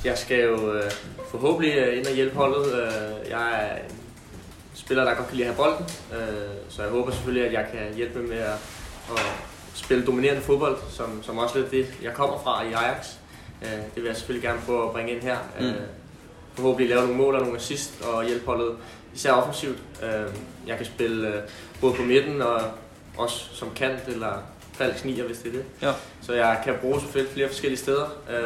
Jeg skal jo forhåbentlig ind og hjælpe holdet. Jeg er en spiller, der godt kan lide at have bolden, så jeg håber selvfølgelig, at jeg kan hjælpe med at spille dominerende fodbold, som også lidt det, jeg kommer fra i Ajax. Det vil jeg selvfølgelig gerne prøve at bringe ind her. Forhåbentlig lave nogle mål og nogle assist og hjælpe holdet, især offensivt. Jeg kan spille både på midten og også som kant eller falsk nier, hvis det er det. Ja. Så jeg kan bruge selvfølgelig flere forskellige steder.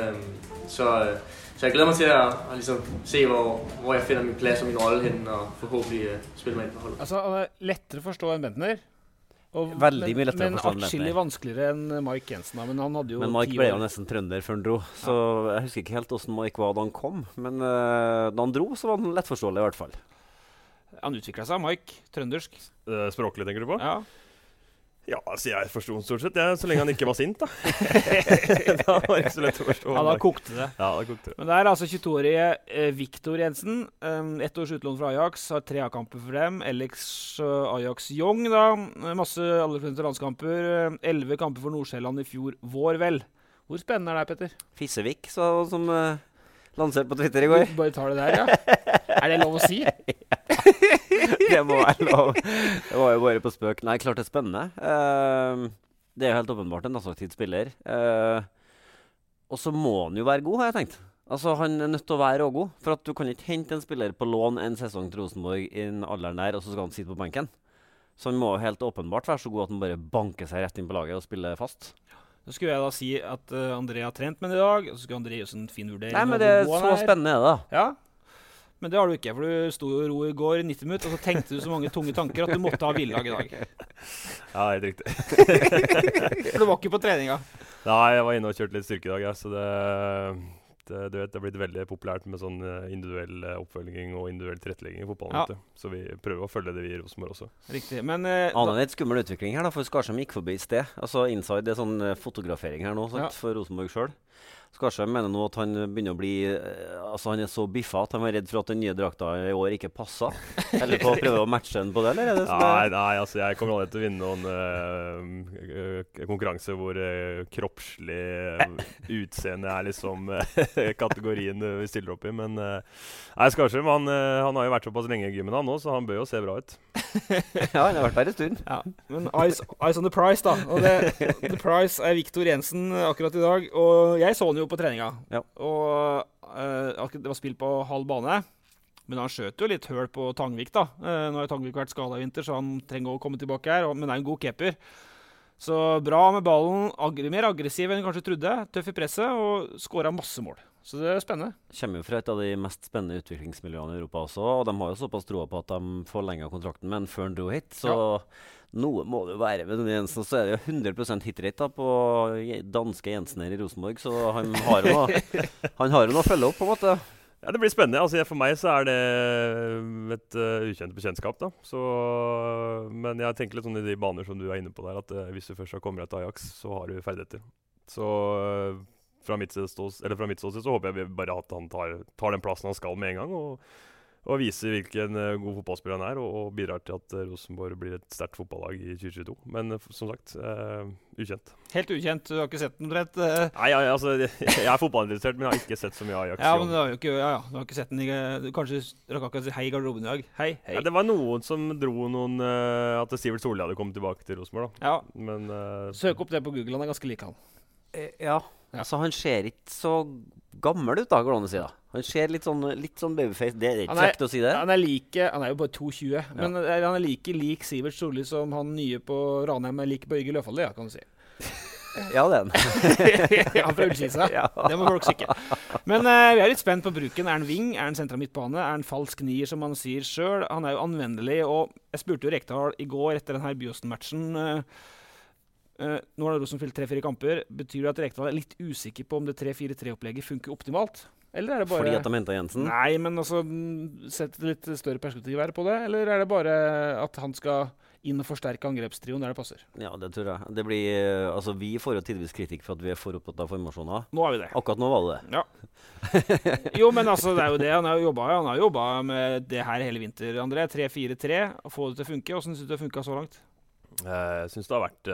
Så jeg glæder mig til at liksom se, hvor jeg finder min plads og min rolle henne, og forhåbentlig spille meg inn på holdet. Altså, han er lettere å forstå enn Bentner. Veldig mye lettere å forstå enn Bentner. Men atskillig vanskeligere enn Mike Jensen. Men han hadde jo Men Mike ble jo nesten trønder før han dro, så jeg husker ikke helt hvordan Mike var da han kom. Men da han dro, så var han lettforståelig i hvert fall. Han utviklet seg, Mike. Trøndersk. Språklig, tenker du på? Ja. Ja, altså jeg forstod stort sett, så lenge han ikke var sint, da. Da var det ikke så lett å forstå. Ja, da kokte det. Ja, da kokte det. Men det er altså 22-årige Victor Jensen, 1 års utlån fra Ajax, har 3 A-kamper for dem. Alex Ajax Young, da, masse allerfremste landskamper, 11 kamper for Nordsjælland i fjor vår, vel. Hvor spennende er det, Petter? Fissevik, som lanserte på Twitter i går. Du bare tar det der, ja. Er det lov å si? Det må være lov. Det var jo bare på spøk. Nei, klart det er spennende. Det er jo helt åpenbart en attraktiv spiller. Og så må han jo være god, har jeg tenkt. Altså, han er nødt til å være også god. For at du kan ikke hente en spiller på lån en sesong til Rosenborg i den alderen der, og så skal han sitte på benken. Så han må helt åpenbart være så god at han bare banker seg rett inn på laget og spiller fast. Så skulle jeg da si at André har trent med det i dag, og så skulle André gjøre en fin vurdering. Nei, men det er så spennende er det da. Ja. Men det har du ikke, for du sto jo i ro i går i 90 minutter, og så tenkte du så mange tunge tanker at du måtte ha hviledag i dag. Ja, helt riktig. For du var ikke på treninga? Nei, jeg var inne og kjørte litt styrke i dag, ja, så du vet, det har blitt veldig populært med sånn individuell oppfølging og individuell tilrettelegging i fotballen. Ja. Så vi prøver å følge det vi i Rosenborg også. Riktig, men... Annen litt skummel utvikling her da, for Skarsheim gikk forbi i sted. Altså inside, det er sånn fotografering her nå, sant, for Rosenborg selv. Skarsheim mener nå at han begynner å bli altså han er så biffa at han var redd for at den nye drakta i år ikke passet. Eller på å prøve å matche den på det, eller er det sånn? Nei, altså jeg kommer aldri til å vinne noen konkurranse hvor kroppslig utseende er liksom kategorien vi stiller opp i, men Skarsheim, han har jo vært såpass lenge i gymmen han nå, så han bør jo se bra ut. Ja, han har vært der en stund. Ja, men eyes on the prize da, og the prize er Victor Jensen akkurat i dag, og jeg så han jo på treninga, og det var spilt på halv bane, men han skjøt jo litt høl på Tangvik da. Nå har Tangvik vært skadet i vinter, så han trenger å komme tilbake her, men er en god keeper. Så bra med ballen, mer aggressiv enn kanskje trodde, tøff i presset, og skåret masse mål. Så det er spennende. Kommer jo fra et av de mest spennende utviklingsmiljøene i Europa også, og de har jo såpass troa på at de forlenger kontrakten med en før han dro hit, så noe må det jo være med denne Jensen. Så er det jo 100% hitrate da på danske Jensen her i Rosenborg, så han har jo noe å følge opp på en måte. Ja, det blir spennende. Altså, for meg så er det et ukjent bekjentskap da. Så, men jeg tenker litt sånn i de baner som du er inne på der, at hvis du først har kommet deg til Ajax, så har du ferdigheter. Så fra mitt ståsted så håper jeg bare at han tar den plassen han skal med en gang, og viser hvilken god fotballspiller han er, og bidrar til at Rosenborg blir et sterkt fotballag i 2022. Men som sagt, ukjent. Helt ukjent, du har ikke sett den rett? Nei, altså, jeg er fotballinteressert, men jeg har ikke sett så mye Ajax. Ja, men du har jo ikke, du har ikke sett den, du kanskje rakk akkurat si hei i garderoben i dag. Hei. Ja, det var noen som dro at Sivert Solli hadde kommet tilbake til Rosenborg da. Ja, men, søk opp det på Google, han er ganske lik han. Ja, altså han ser ikke så gammel ut da, går det an å si da. Han ser litt sånn babyface, det er ikke frekt å si det. Han er jo bare 22, men han er lik Sivert Solli som han nye på Ranheim er lik Børge Løfalde, ja, kan du si. Ja, det er han. Han prøver å si seg. Det må folk sikke. Men vi er litt spent på bruken. Er han ving? Er han sentra midtbane? Er han falsk nier, som han sier selv? Han er jo anvendelig, og jeg spurte jo Rekdal i går etter denne Byåsen-matchen. Nå har Rosenborg 3-4 kamper. Betyr det at Rekdal er litt usikker på om det 3-4-3-opplegget funker optimalt? Eller er det bare... Fordi at de hentet Jensen? Nei, men altså, sett litt større perspektiv her på det, eller er det bare at han skal inn og forsterke angrepstrioen der det passer? Ja, det tror jeg. Det blir, altså vi får jo tidvis kritikk for at vi er for opptatt av formasjoner. Nå er vi det. Akkurat nå var det det. Ja. Jo, men altså, det er jo det. Han har jobbet med det her hele vinter, André. 3-4-3, få det til å funke. Hvordan synes du det har funket så langt? Jeg synes det har vært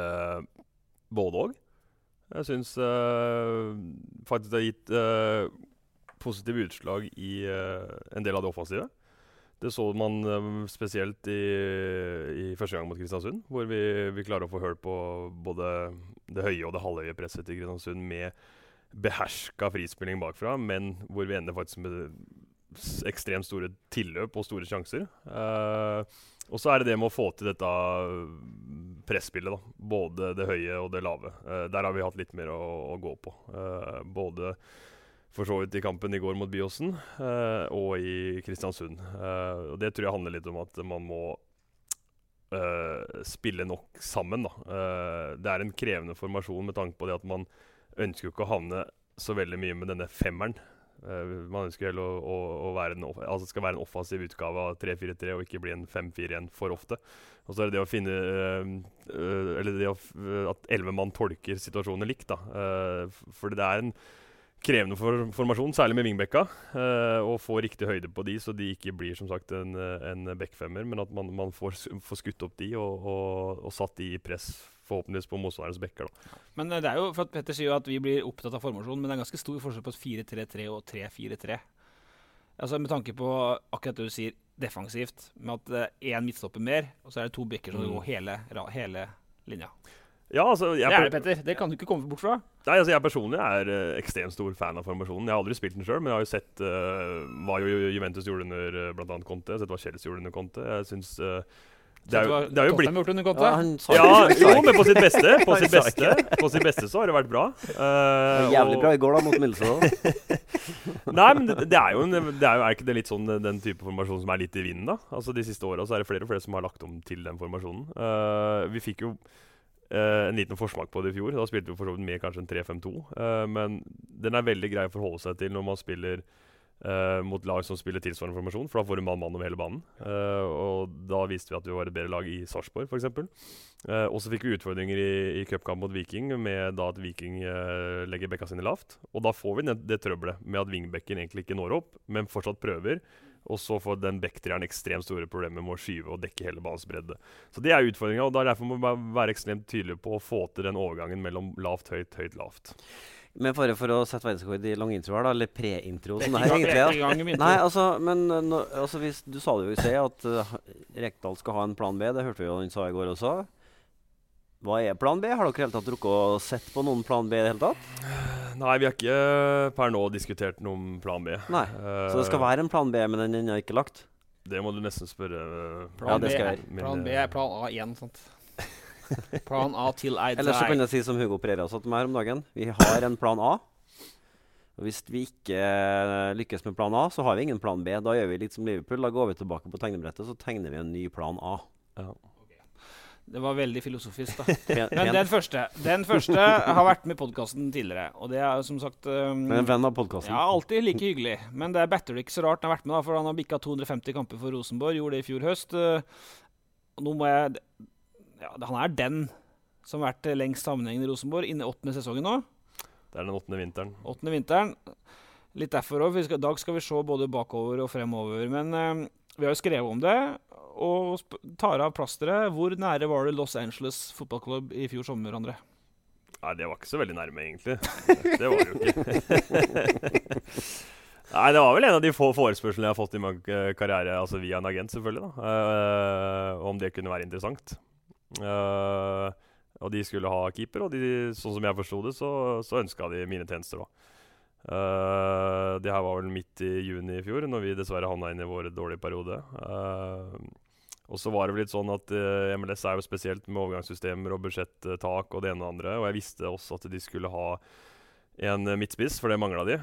både og. Jeg synes faktisk det har gitt positive utslag i en del av det offensive. Det så man spesielt i første gang mot Kristiansund, hvor vi klarer å få hørt på både det høye og det halvhøye presset til Kristiansund med beherska frispilling bakfra, men hvor vi ender faktisk med ekstremt store tilløp og store sjanser. Og så det med å få til dette presspillet, da. Både det høye og det lave. Der har vi hatt litt mer å gå på. Både for så vidt i kampen i går mot Byåsen, og i Kristiansund. Og det tror jeg handler litt om at man må spille nok sammen, da. Det en krevende formasjon med tanke på det at man ønsker jo ikke å havne så veldig mye med denne femmeren. Man ønsker heller å altså skal være en offensiv utgave av 3-4-3 og ikke bli en 5-4-1 for ofte. Og så det å finne eller det at 11 mann tolker situasjonen likt, da. For det en krevende formasjon, særlig med vingbekka, og få riktig høyde på de, så de ikke blir som sagt en backfemmer, men at man får skutt opp de og satt de i press, forhåpentligvis på motstanderens bekker, da. Men det jo, for at Petter sier jo at vi blir opptatt av formasjonen, men det en ganske stor forskjell på 4-3-3 og 3-4-3. Altså med tanke på akkurat det du sier defensivt, med at en midtstopper mer, og så det 2 bekker som går hele linja. Ja, altså, det det, Petter. Det kan du ikke komme bort fra. Nei, altså jeg personlig ekstremt stor fan av formasjonen. Jeg har aldri spilt den selv, men jeg har jo sett hva Juventus gjorde under blant annet Conte. Jeg har sett hva Chelsea gjorde under Conte. Jeg synes det jo blitt... gjort under Conte? Men på sitt beste. På sitt beste så har det vært bra. Jævlig bra i går da, mot Middlesbrough. Nei, men det jo ikke det litt sånn den type formasjon som litt i vinden, da. Altså de siste årene så det flere og flere som har lagt om til den formasjonen. Vi fikk jo en liten forsmak på det i fjor. Da spilte vi for så vidt med kanskje en 3-5-2. Men den veldig grei å forholde seg til når man spiller mot lag som spiller tilsvarende formasjon, for da får du mann over hele banen. Og da viste vi at vi var et bedre lag i Sarpsborg, for eksempel. Og så fikk vi utfordringer i cupkamp mot Viking, med da at Viking legger bekka sine lavt. Og da får vi det trøbbelet med at vingbekken egentlig ikke når opp, men fortsatt prøver. Og så får den bekktreeren ekstremt store problemer med å skyve og dekke hele banens bredde. Så det utfordringen, og derfor må man være ekstremt tydelig på å få til den overgangen mellom lavt, høyt, høyt, lavt. Men for å sette verdensrekord i lang intro her da, eller pre-intro som det egentlig da. Nei, altså, men hvis du sa det jo i sted at Rekdal skal ha en plan B, det hørte vi jo han sa i går også. Hva plan B? Har dere helt tatt drukket og sett på noen plan B i det hele tatt? Nei, vi har ikke per nå diskutert noen plan B. Nei, så det skal være en plan B, men den er ikke lagt? Det må du nesten spørre. Plan B plan A1, sant? Plan A til I die. Eller så kan jeg si som Hugo Pereira sa til meg her om dagen. Vi har en plan A. Og hvis vi ikke lykkes med plan A, så har vi ingen plan B. Da gjør vi litt som Liverpool. Da går vi tilbake på tegnebrettet, så tegner vi en ny plan A. Ja. Det var veldig filosofisk, da. Men den første har vært med i podcasten tidligere. Og det jo som sagt Men en venn av podcasten. Ja, alltid like hyggelig. Men det Batter ikke så rart han har vært med, da, for han har bikket 250 kamper for Rosenborg. Gjorde det i fjor høst. Og nå må jeg... Ja, han den som har vært lengst sammenhengende i Rosenborg innen 8. sesongen nå. Det den 8. vinteren. 8. vinteren. Litt derfor også. I dag skal vi se både bakover og fremover. Men vi har jo skrevet om det. Og tar av plasteret. Hvor nære var det Los Angeles fotballklubb i fjor sommer, André? Nei, det var ikke så veldig nærme, egentlig. Det var det jo ikke. Nei, det var vel en av de få forespørslene jeg har fått i min karriere, altså via en agent selvfølgelig, da. Om det kunne være interessant. Og de skulle ha keeper, og sånn som jeg forstod det, så ønsket de mine tjenester da. Det her var vel midt i juni i fjor, når vi dessverre havnet inn i vår dårlige periode. Og så var det vel litt sånn at MLS jo spesielt med overgangssystemer og budsjettak og det ene og andre, og jeg visste også at de skulle ha en midtspiss, for det manglet de.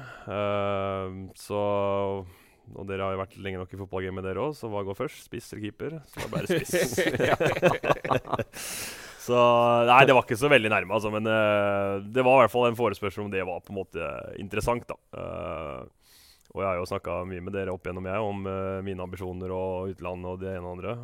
Og dere har jo vært lenge nok i fotballgamet dere også, så hva går først? Spiss eller keeper? Så det bare spiss. Så nei, det var ikke så veldig nærme, altså, men det var i hvert fall en forespørsel om det var på en måte interessant, da. Og jeg har jo snakket mye med dere opp gjennom om mine ambisjoner og utland og det ene og andre.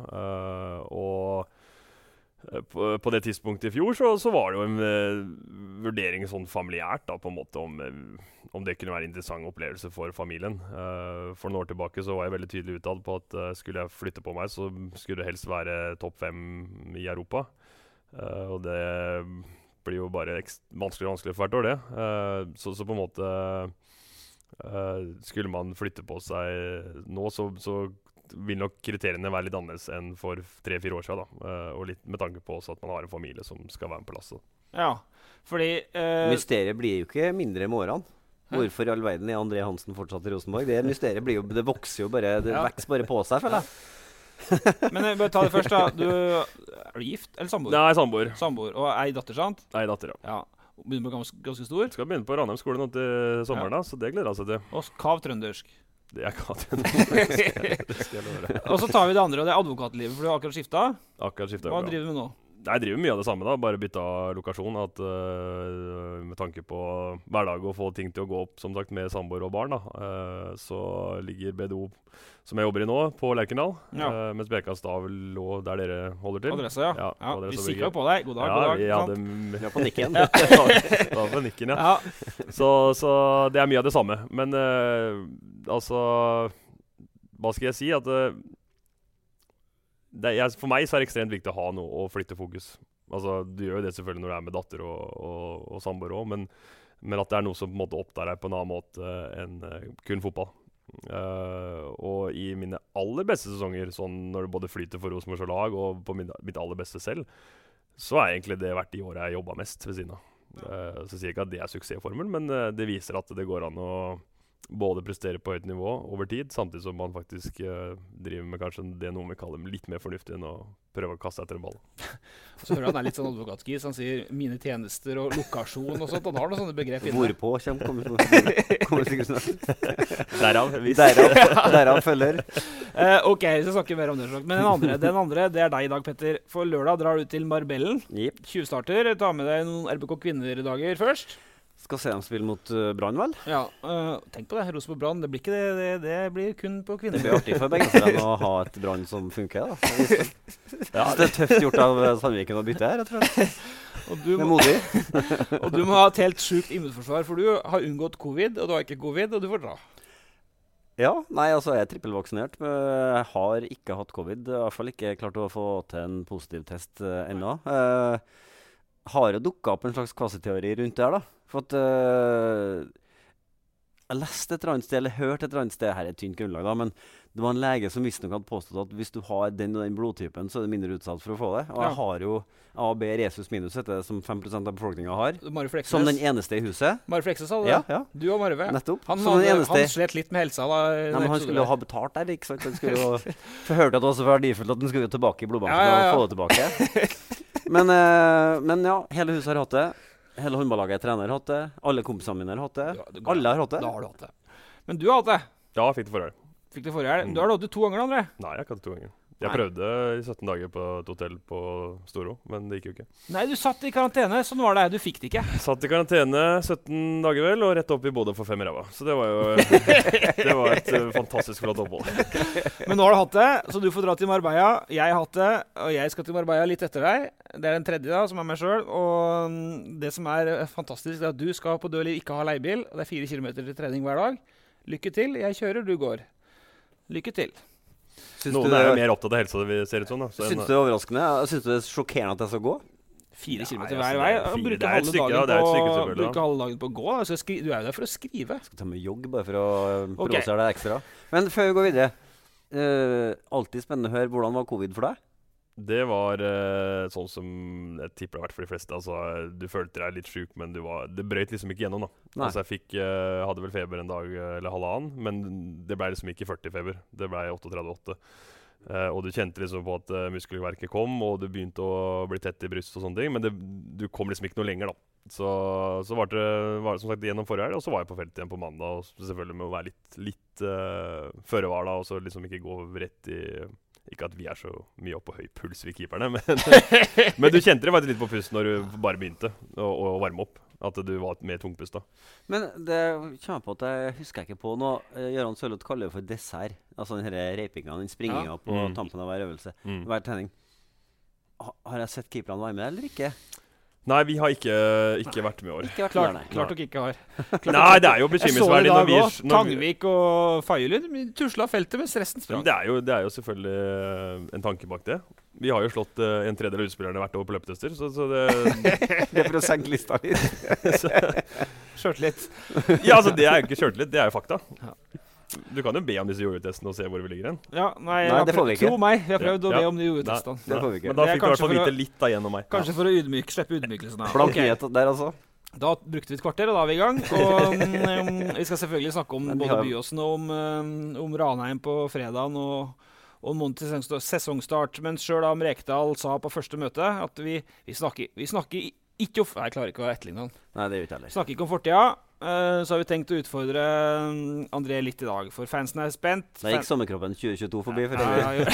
Og på det tidspunktet i fjor så var det jo en vurdering sånn familiært, da, på en måte om det kunne være en interessant opplevelse for familien. For noen år tilbake så var jeg veldig tydelig uttalt på at skulle jeg flytte på meg, så skulle det helst være topp 5 i Europa. Og det blir jo bare vanskeligere og vanskeligere for hvert år, det. Så på en måte Skulle man flytte på seg nå, så vil nok kriteriene være litt annerledes enn for 3-4 år siden. Og litt med tanke på også at man har en familie som skal være med på lasset. Ja, fordi Mysteriet blir jo ikke mindre med årene. Hvorfor i all verden er André Hansen fortsatt i Rosenborg? Det mysteriet blir jo, det vokser jo bare, det vokser bare på seg, føler jeg. Men bare ta det først da. Er du gift eller samboer? Nei, samboer. Samboer. Og ei datter, sant? Ei datter, ja. Begynner på ganske stor. Skal begynne på Ranheim skole nå til sommeren, da, så det gleder jeg seg til. Og kav trøndersk. Det er kav trøndersk. Det skal jeg love. Og så tar vi det andre, og det er advokatlivet, for du har akkurat skiftet. Hva driver du med nå? Jeg driver mye av det samme, da, bare bytta lokasjon. Med tanke på hverdag og få ting til å gå opp, som sagt, med samboer og barn, da. Så ligger BDO, som jeg jobber i nå, på Lerkendal, mens BK-Stav lå der dere holder til. Adresse, ja. Vi sikret på deg. God dag, god dag. Ja, vi er på nikken. Da på nikken, ja. Så det er mye av det samme. Men altså, hva skal jeg si? At for meg så er det ekstremt viktig å ha noe å flytte fokus. Altså, du gjør jo det selvfølgelig når du er med datter og samboer også, men at det er noe som på en måte opptar deg på en annen måte enn kun fotball. Og i mine aller beste sesonger, sånn når det både flyter for Rosenborgs lag og på mitt aller beste selv, så er egentlig det vært de årene jeg jobbet mest ved siden av. Så sier jeg ikke at det er suksessformelen, men det viser at det går an å både prestere på høyt nivå over tid, samtidig som man faktisk driver med kanskje det noen vil kalle litt mer fornuftig enn å prøve å kaste etter en ball. Så hører han er litt sånn advokatskis, han sier mine tjenester og lokasjon og sånt, han har noen sånne begrep inne. Hvorpå kommer sikkert snart. Derav følger. Ok, så snakker vi mer om det. Men den andre, det er deg i dag, Petter. For lørdag drar du til Marbellen. 20 starter, ta med deg noen RBK kvinnerdager først. Skal se dem spille mot Brann, vel? Ja, tenk på det, Rosenborg Brann, det blir ikke det, det blir kun på kvinner. Det blir artig for begge å ha et Brann som funker, da. Ja, det er tøft gjort av Sandviken å bytte her, jeg tror. Det er modig. Og du må ha et helt sykt immunforsvar, for du har unngått covid, og du har ikke covid, og du får dra. Ja, nei, altså jeg er trippelvaksinert, men jeg har ikke hatt covid. I hvert fall ikke klart å få til en positiv test ennå. Har jo dukket opp en slags kvasiteori rundt det her, da. For at jeg leste et eller annet sted, eller hørte et eller annet sted, her er et tynt grunnlag da, men det var en lege som visst nok hadde påstått at hvis du har den og den blodtypen, så er det mindre utsatt for å få det. Og jeg har jo A, B, resus minus, heter det, som 5% av befolkningen har. Som den eneste i huset. Marve Fleksnes hadde det. Ja. Du og Marve. Nettopp. Han slet litt med helsa da. Nei, men han skulle jo ha betalt der, ikke sant? Han skulle jo hørte at det var så verdifullt at han skulle jo tilbake i blodbanken og få det tilbake. Men ja, hele huset har hatt det. Hele håndballaget trener har hatt det. Alle kompisene mine har hatt det. Alle har hatt det. Da har du hatt det. Men du har hatt det. Ja, jeg fikk det forrige helg. Fikk det forrige helg. Du har hatt det 2 ganger, André. Nei, jeg har ikke hatt det 2 ganger. Jeg prøvde i 17 dager på et hotell på Storo, men det gikk jo ikke. Nei, du satt i karantene, sånn var det. Du fikk det ikke. Satt i karantene 17 dager vel, og rett opp i Bodø for 5 i ræva. Så det var jo det var et fantastisk flott opphold. Men nå har du hatt det, så du får dra til Marbella. Jeg har hatt det, og jeg skal til Marbella litt etter deg. Det er den tredje da, som er meg selv. Og det som er fantastisk, er at du skal på død eller ikke ha leiebil. Og det er 4 kilometer til trening hver dag. Lykke til. Jeg kjører, du går. Lykke til. Noen er jo mer opptatt av helsa, det ser ut sånn. Syns du det er overraskende? Syns du det er sjokkerende at jeg skal gå? 4 kilometer hver vei. Bruke halve dagen på å gå. Altså, du er jo der for å skrive. Jeg skal ta med jogg bare for å provosere deg ekstra. Men før vi går videre, alltid spennende å høre, hvordan var covid for deg? Det var sånn som jeg tipper det har vært for de fleste. Altså, du følte deg litt syk, men det brøt liksom ikke gjennom, da. Altså, jeg hadde vel feber en dag eller halvannen, men det ble liksom ikke 40 feber. Det ble 38,8. Og du kjente liksom på at muskelverket kom, og du begynte å bli tett i bryst og sånne ting, men du kom liksom ikke noe lenger, da. Så var det som sagt gjennom forrige helg, og så var jeg på feltet igjen på mandag, og selvfølgelig med å være litt føre var da, og så liksom ikke gå rett i. Ikke at vi er så mye opp på høy puls, vi keeperne, men du kjente det faktisk litt på pusten når du bare begynte å varme opp. At du var mer tungpust da. Men det kommer på at jeg husker ikke på noe. Gøran Sørloth kaller det for dessert. Altså den reipinga, den springinga på tampen av hver øvelse. Hver trening. Har jeg sett keeperne være med eller ikke? Nei, vi har ikke vært med i år. Ikke vært med, Klart dere ikke har. Nei, det er jo Jeg så det i bekymringsverdig dag når òg. Tangvik og Fagerlund tusla feltet mens resten sprang. Det er jo selvfølgelig en tanke bak det. Vi har jo slått en tredjedel av utspillerne hvert år på løpetester, så det Det er for å senke lista litt. Sjøltillit. Ja, altså, det er jo ikke sjøltillit, det er jo fakta. Ja. Du kan jo be om disse jordtestene og se hvor vi ligger hen. Ja, nei, det får vi ikke. Tro meg, vi har prøvd å be om de jordtestene. Det får vi ikke. Men da Det er fikk du i hvert fall kanskje vite litt da gjennom meg. Kanskje for å slippe ydmykelsen. Blank nyhet der, altså. Da brukte vi et kvarter, og da er vi i gang. Og vi skal selvfølgelig snakke om både Byåsen og om Ranheim på fredagen og en måned til sesongstart. Men selv om Rekdal sa på første møte at vi snakker ikke om... Jeg klarer ikke å etterligne han. Nei, det gjør ikke heller. Snakker ikke om fortida. Så har vi tenkt å utfordre André litt i dag, for fansen er spent. Da gikk sommerkroppen 2022 forbi for Ja.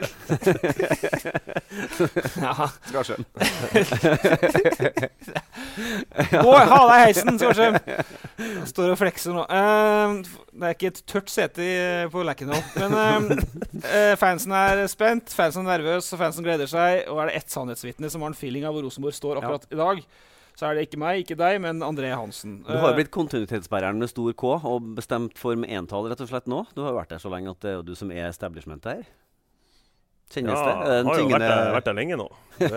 Skarsjøen. Gå, ha deg i heisen, Skarsjøen! Han står og flekser nå. Det er ikke et tørt sete på Lerkendal. Men fansen er spent, fansen er nervøs, og fansen gleder seg. Og er det ett sannhetsvitne som har en feeling av hvor Rosenborg står akkurat i dag, så er det ikke meg, ikke deg, men André Hansen. Du har jo blitt kontinuitetsbæreren med stor K og bestemt for med entall rett og slett nå. Du har jo vært der så lenge at det er jo du som er establishment her. Kjennes det? Jeg har jo vært der lenge nå.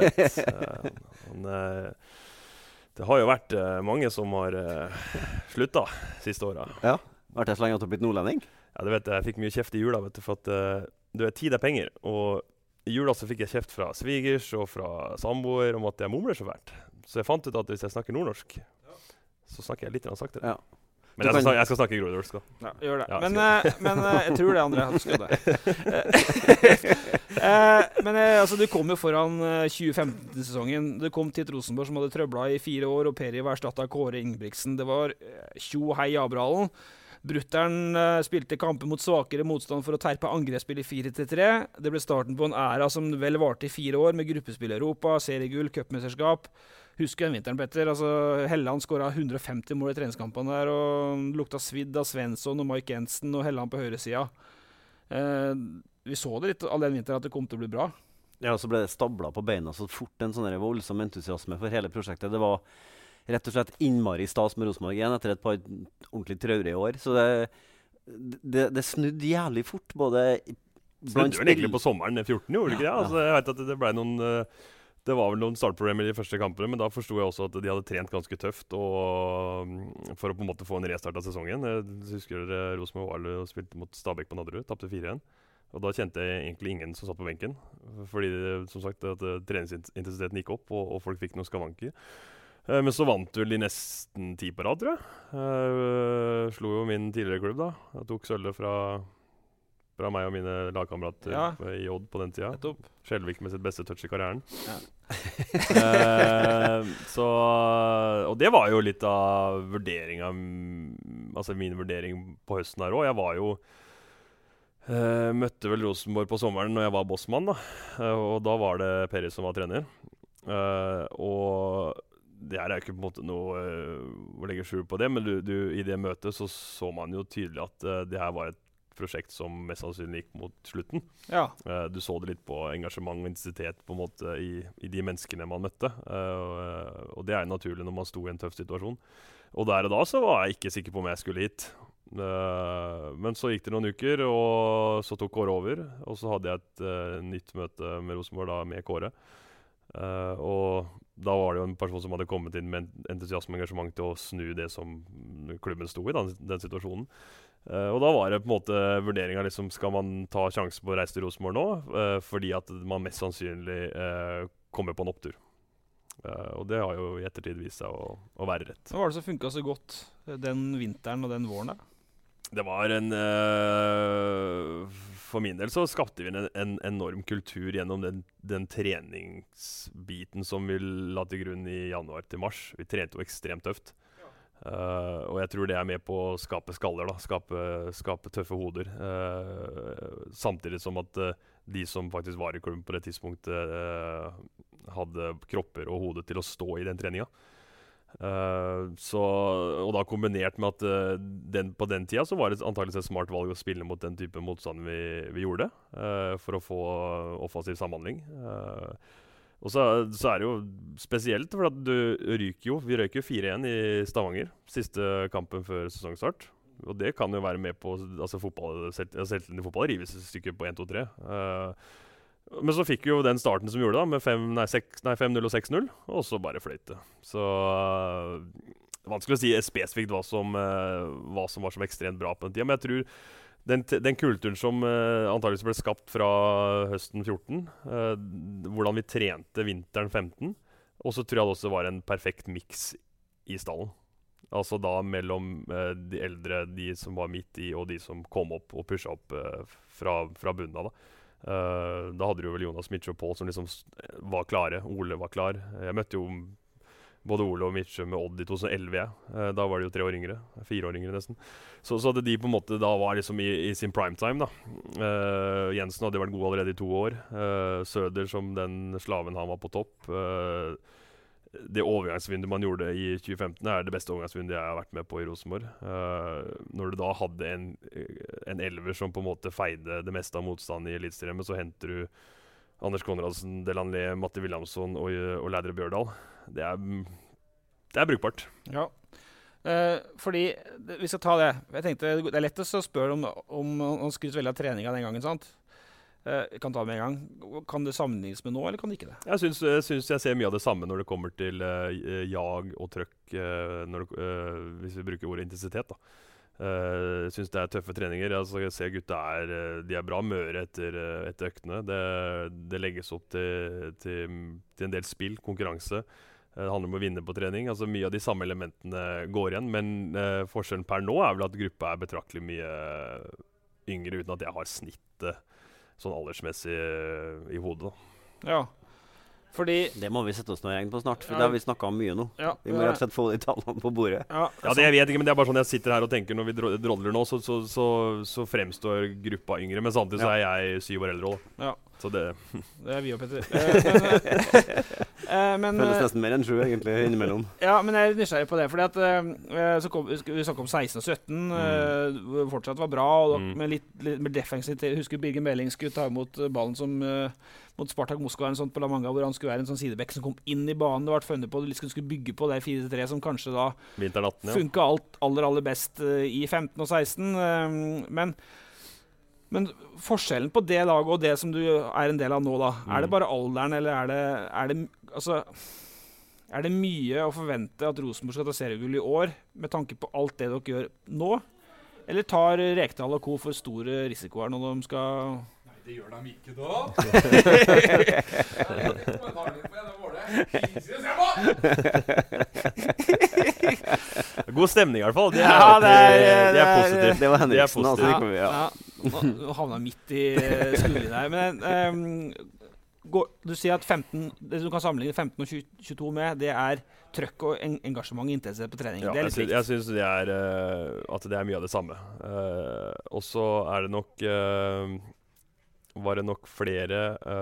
Det har jo vært mange som har sluttet siste året. Ja, vært der så lenge at du har blitt nordlending? Ja, det vet jeg. Jeg fikk mye kjeft i jula, vet du, for at tid er penger. Og i jula så fikk jeg kjeft fra svigers og fra samboer om at jeg mumler så fælt. Så jeg fant ut at hvis jeg snakker nordnorsk, så snakker jeg litt saktere. Ja. Men jeg skal snakke grodnorsk, da. Ja, gjør det. Ja, men jeg tror det, André. Du skal det. Altså, du kom jo foran 2015-sesongen. Du kom til et Rosenborg som hadde trøbla i 4 år, og Peri var erstattet av Kåre Ingebrigtsen. Det var tjo hei Abrahalen. Brutteren spilte kamper mot svakere motstand for å terpe angrepsspill i 4-3. Det ble starten på en æra som vel varte i 4 år, med gruppespill i Europa, seriegull, cupmesterskap. Husker den vinteren, Petter. Altså, Helland skåret 150 mål i treningskampene der, og lukta svidd av Svensson og Mike Jensen og Helland på høyresida. Vi så det litt all den vinteren at det kom til å bli bra. Ja, og så ble det stabla på beina så fort en sånn voldsom entusiasme for hele prosjektet. Det var rett og slett innmari stas med Rosenborg igjen etter et par ordentlig traurige år. Så det snudde jævlig fort, både blant spill... egentlig på sommeren 14, gjorde det ikke det? Altså, jeg vet at det ble noen... Det var vel noen startproblemer i de første kampene, men da forsto jeg også at de hadde trent ganske tøft for å på en måte få en restart av sesongen. Jeg husker Rosenborg var og spilte mot Stabæk på Nadderud, tapte 4-1. Og da kjente jeg egentlig ingen som satt på benken, fordi som sagt at treningsintensiteten gikk opp, og folk fikk noen skavanker. Men så vant vel de nesten 10 på rad, tror jeg. Slo jo min tidligere klubb da. Jeg tok sølvet fra meg og mine lagkamerater i Odd på den tida. Skjelvik med sitt beste touch i karrieren. Ja. Og det var jo litt av vurderingen, altså min vurdering på høsten her også. Jeg var jo møtte vel Rosenborg på sommeren når jeg var bossmann, da. Og da var det Peri som var trener. Og det er jo ikke på en måte noe å legge skjul på det, men i det møtet så man jo tydelig at det her var et prosjekt som mest sannsynlig gikk mot slutten. Ja. Du så det litt på engasjement og intensitet på en måte i de menneskene man møtte. Og det er jo naturlig når man sto i en tøff situasjon. Og der og da så var jeg ikke sikker på om jeg skulle hit. Men så gikk det noen uker, og så tok Kåre over. Og så hadde jeg et nytt møte med Rosenborg da, med Kåre. Og da var det jo en person som hadde kommet inn med entusiasme og engasjement til å snu det som klubben sto i, den situasjonen. Og da var det på en måte vurderingen liksom, skal man ta sjansen på å reise til Rosenborg nå, fordi at man mest sannsynlig kommer på en opptur. Og det har jo i ettertid vist seg å være rett. Hva var det som funket så godt den vinteren og den våren da? Det var for min del så skapte vi en enorm kultur gjennom den treningsbiten som vi la til grunn i januar til mars. Vi trente jo ekstremt tøft. Og jeg tror det er med på å skape skaller, da. Skape tøffe hoder. Samtidig som at de som faktisk var i klubben på det tidspunktet, hadde kropper og hodet til å stå i den treninga. Og da kombinert med at på den tida så var det antageligvis et smart valg å spille mot den type motstand vi gjorde, for å få offensiv samhandling. Og så er det jo spesielt, for at vi røyker jo 4-1 i Stavanger, siste kampen før sesongstart. Og det kan jo være med på, altså selvtilliten i fotball rives et stykke på 1-2-3. Men så fikk vi jo den starten som vi gjorde da, med 5-0 og 6-0, og så bare fløyte. Så vanskelig å si spesifikt hva som var så ekstremt bra på den tiden, men jeg tror den kulturen som antageligvis ble skapt fra høsten 14, hvordan vi trente vinteren 15, og så tror jeg det også var en perfekt miks i stallen. Altså da mellom de eldre, de som var midt i, og de som kom opp og pushet opp fra bunnen av. Da hadde du vel Jonas, Mitch og Paul som liksom var klare. Ole var klar. Jeg møtte jo både Ole og Mitch med Odd i 2011. Da var de jo 3 år yngre. 4 år yngre nesten. Så hadde de på en måte da var liksom i sin primetime da. Jensen hadde vært god allerede i 2 år. Søder som den slaven han var på topp. Det overgangsvinduet man gjorde i 2015 det beste overgangsvinduet jeg har vært med på i Rosenborg. Når du da hadde en elver som på en måte feide det meste av motstand i elitserien, så henter du Anders Konradsen, Delanlé, Matti Williamson og Lædre Bjørdal. Det er brukbart. Ja, fordi vi skal ta det. Jeg tenkte det lettest å spørre om han skryter veldig av treninga den gangen, sant? Jeg kan ta det med en gang. Kan det sammenlignes med nå, eller kan det ikke det? Jeg synes jeg ser mye av det samme når det kommer til jag og trøkk, hvis vi bruker ordet intensitet da. Jeg synes det tøffe treninger. Altså, jeg ser gutta de bra møre etter øktene. Det legges opp til en del spill, konkurranse. Det handler om å vinne på trening. Altså, mye av de samme elementene går igjen, men forskjellen per nå vel at gruppa betraktelig mye yngre, uten at jeg har snittet sånn aldersmessig i hodet. Da. Ja. Fordi det må vi sette oss noe igjen på snart, for det har vi snakket om mye nå. Ja, vi må rett og slett få de tallene på bordet. Ja, det jeg vet ikke, men det bare sånn jeg sitter her og tenker når vi drodler nå, så fremstår gruppa yngre, men samtidig så jeg 7 år eldre også. Ja. Så det er vi og Petter. Føles nesten mer enn 7 egentlig innimellom. Ja, men jeg er nysgjerrig på det, fordi at vi snakket om 16 og 17, fortsatt var bra, og med litt mer defensivt. Jeg husker Birger Meling skulle ta imot ballen som mot Spartak Moskva sånt på La Manga, hvor han skulle være en sånn sidebekk som kom inn i banen. Det var funnet på, det skulle bygge på det 4-3 som kanskje da 18, funket aller best i 15 og 16, men forskjellen på det laget og det som du er en del av nå da, det bare alderen, eller er det mye å forvente at Rosenborg skal ta seriegull i år, med tanke på alt det dere gjør nå? Eller tar Rekdal og Co for store risikoer når de skal... Nei, det gjør de ikke da. God stemning i hvert fall. Det er positivt. Det var Henriksen. Nå havna midt i skulden her. Men du sier at 15, det du kan sammenligne 15 og 22 med, det er trøkk og engasjement og intensitet på trening. Ja, det er litt likt. Jeg synes at det er mye av det samme. Og så det nok var det nok flere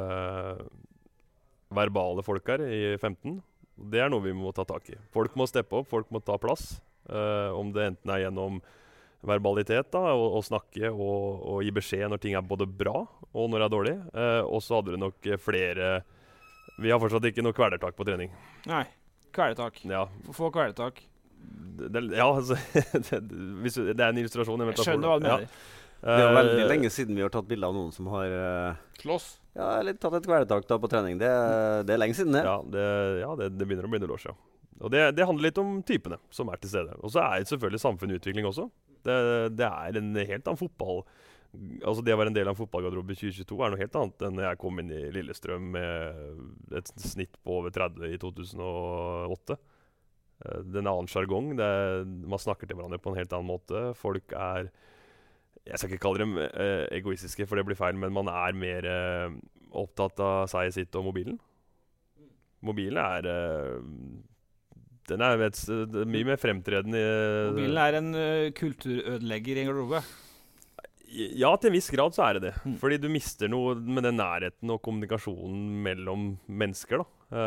verbale folk her i 15. Det er noe vi må ta tak i. Folk må steppe opp, folk må ta plass. Om det enten er gjennom verbalitet da, og snakke og gi beskjed når ting er både bra og når det er dårlig. Og så hadde det nok flere... Vi har fortsatt ikke noe kvelertak på trening. Nei, kvelertak. Ja. Få kvelertak. Ja, altså, det er en illustrasjon. Jeg skjønner hva du mener. Ja. Det er veldig lenge siden vi har tatt bilder av noen som har... Slåss. Ja, eller tatt et kvelertak da på trening. Det er lenge siden det. Ja, det begynner å bli noen år siden. Og det handler litt om typene som er til stede. Og så det selvfølgelig samfunnsutvikling også. Det er en helt annen fotball. Altså det å være en del av en fotballgarderobe i 2022 noe helt annet enn jeg kom inn i Lillestrøm med et snitt på over 30 i 2008. Det en annen jargong. Man snakker til hverandre på en helt annen måte. Folk jeg skal ikke kalle dem egoistiske, for det blir feil, men man er mer opptatt av seg, sitt og mobilen. Mobilen den mye mer fremtredende. Mobilen er en kulturødelegger i en garderobe. Ja, til en viss grad så det. Fordi du mister noe med den nærheten og kommunikasjonen mellom mennesker, da.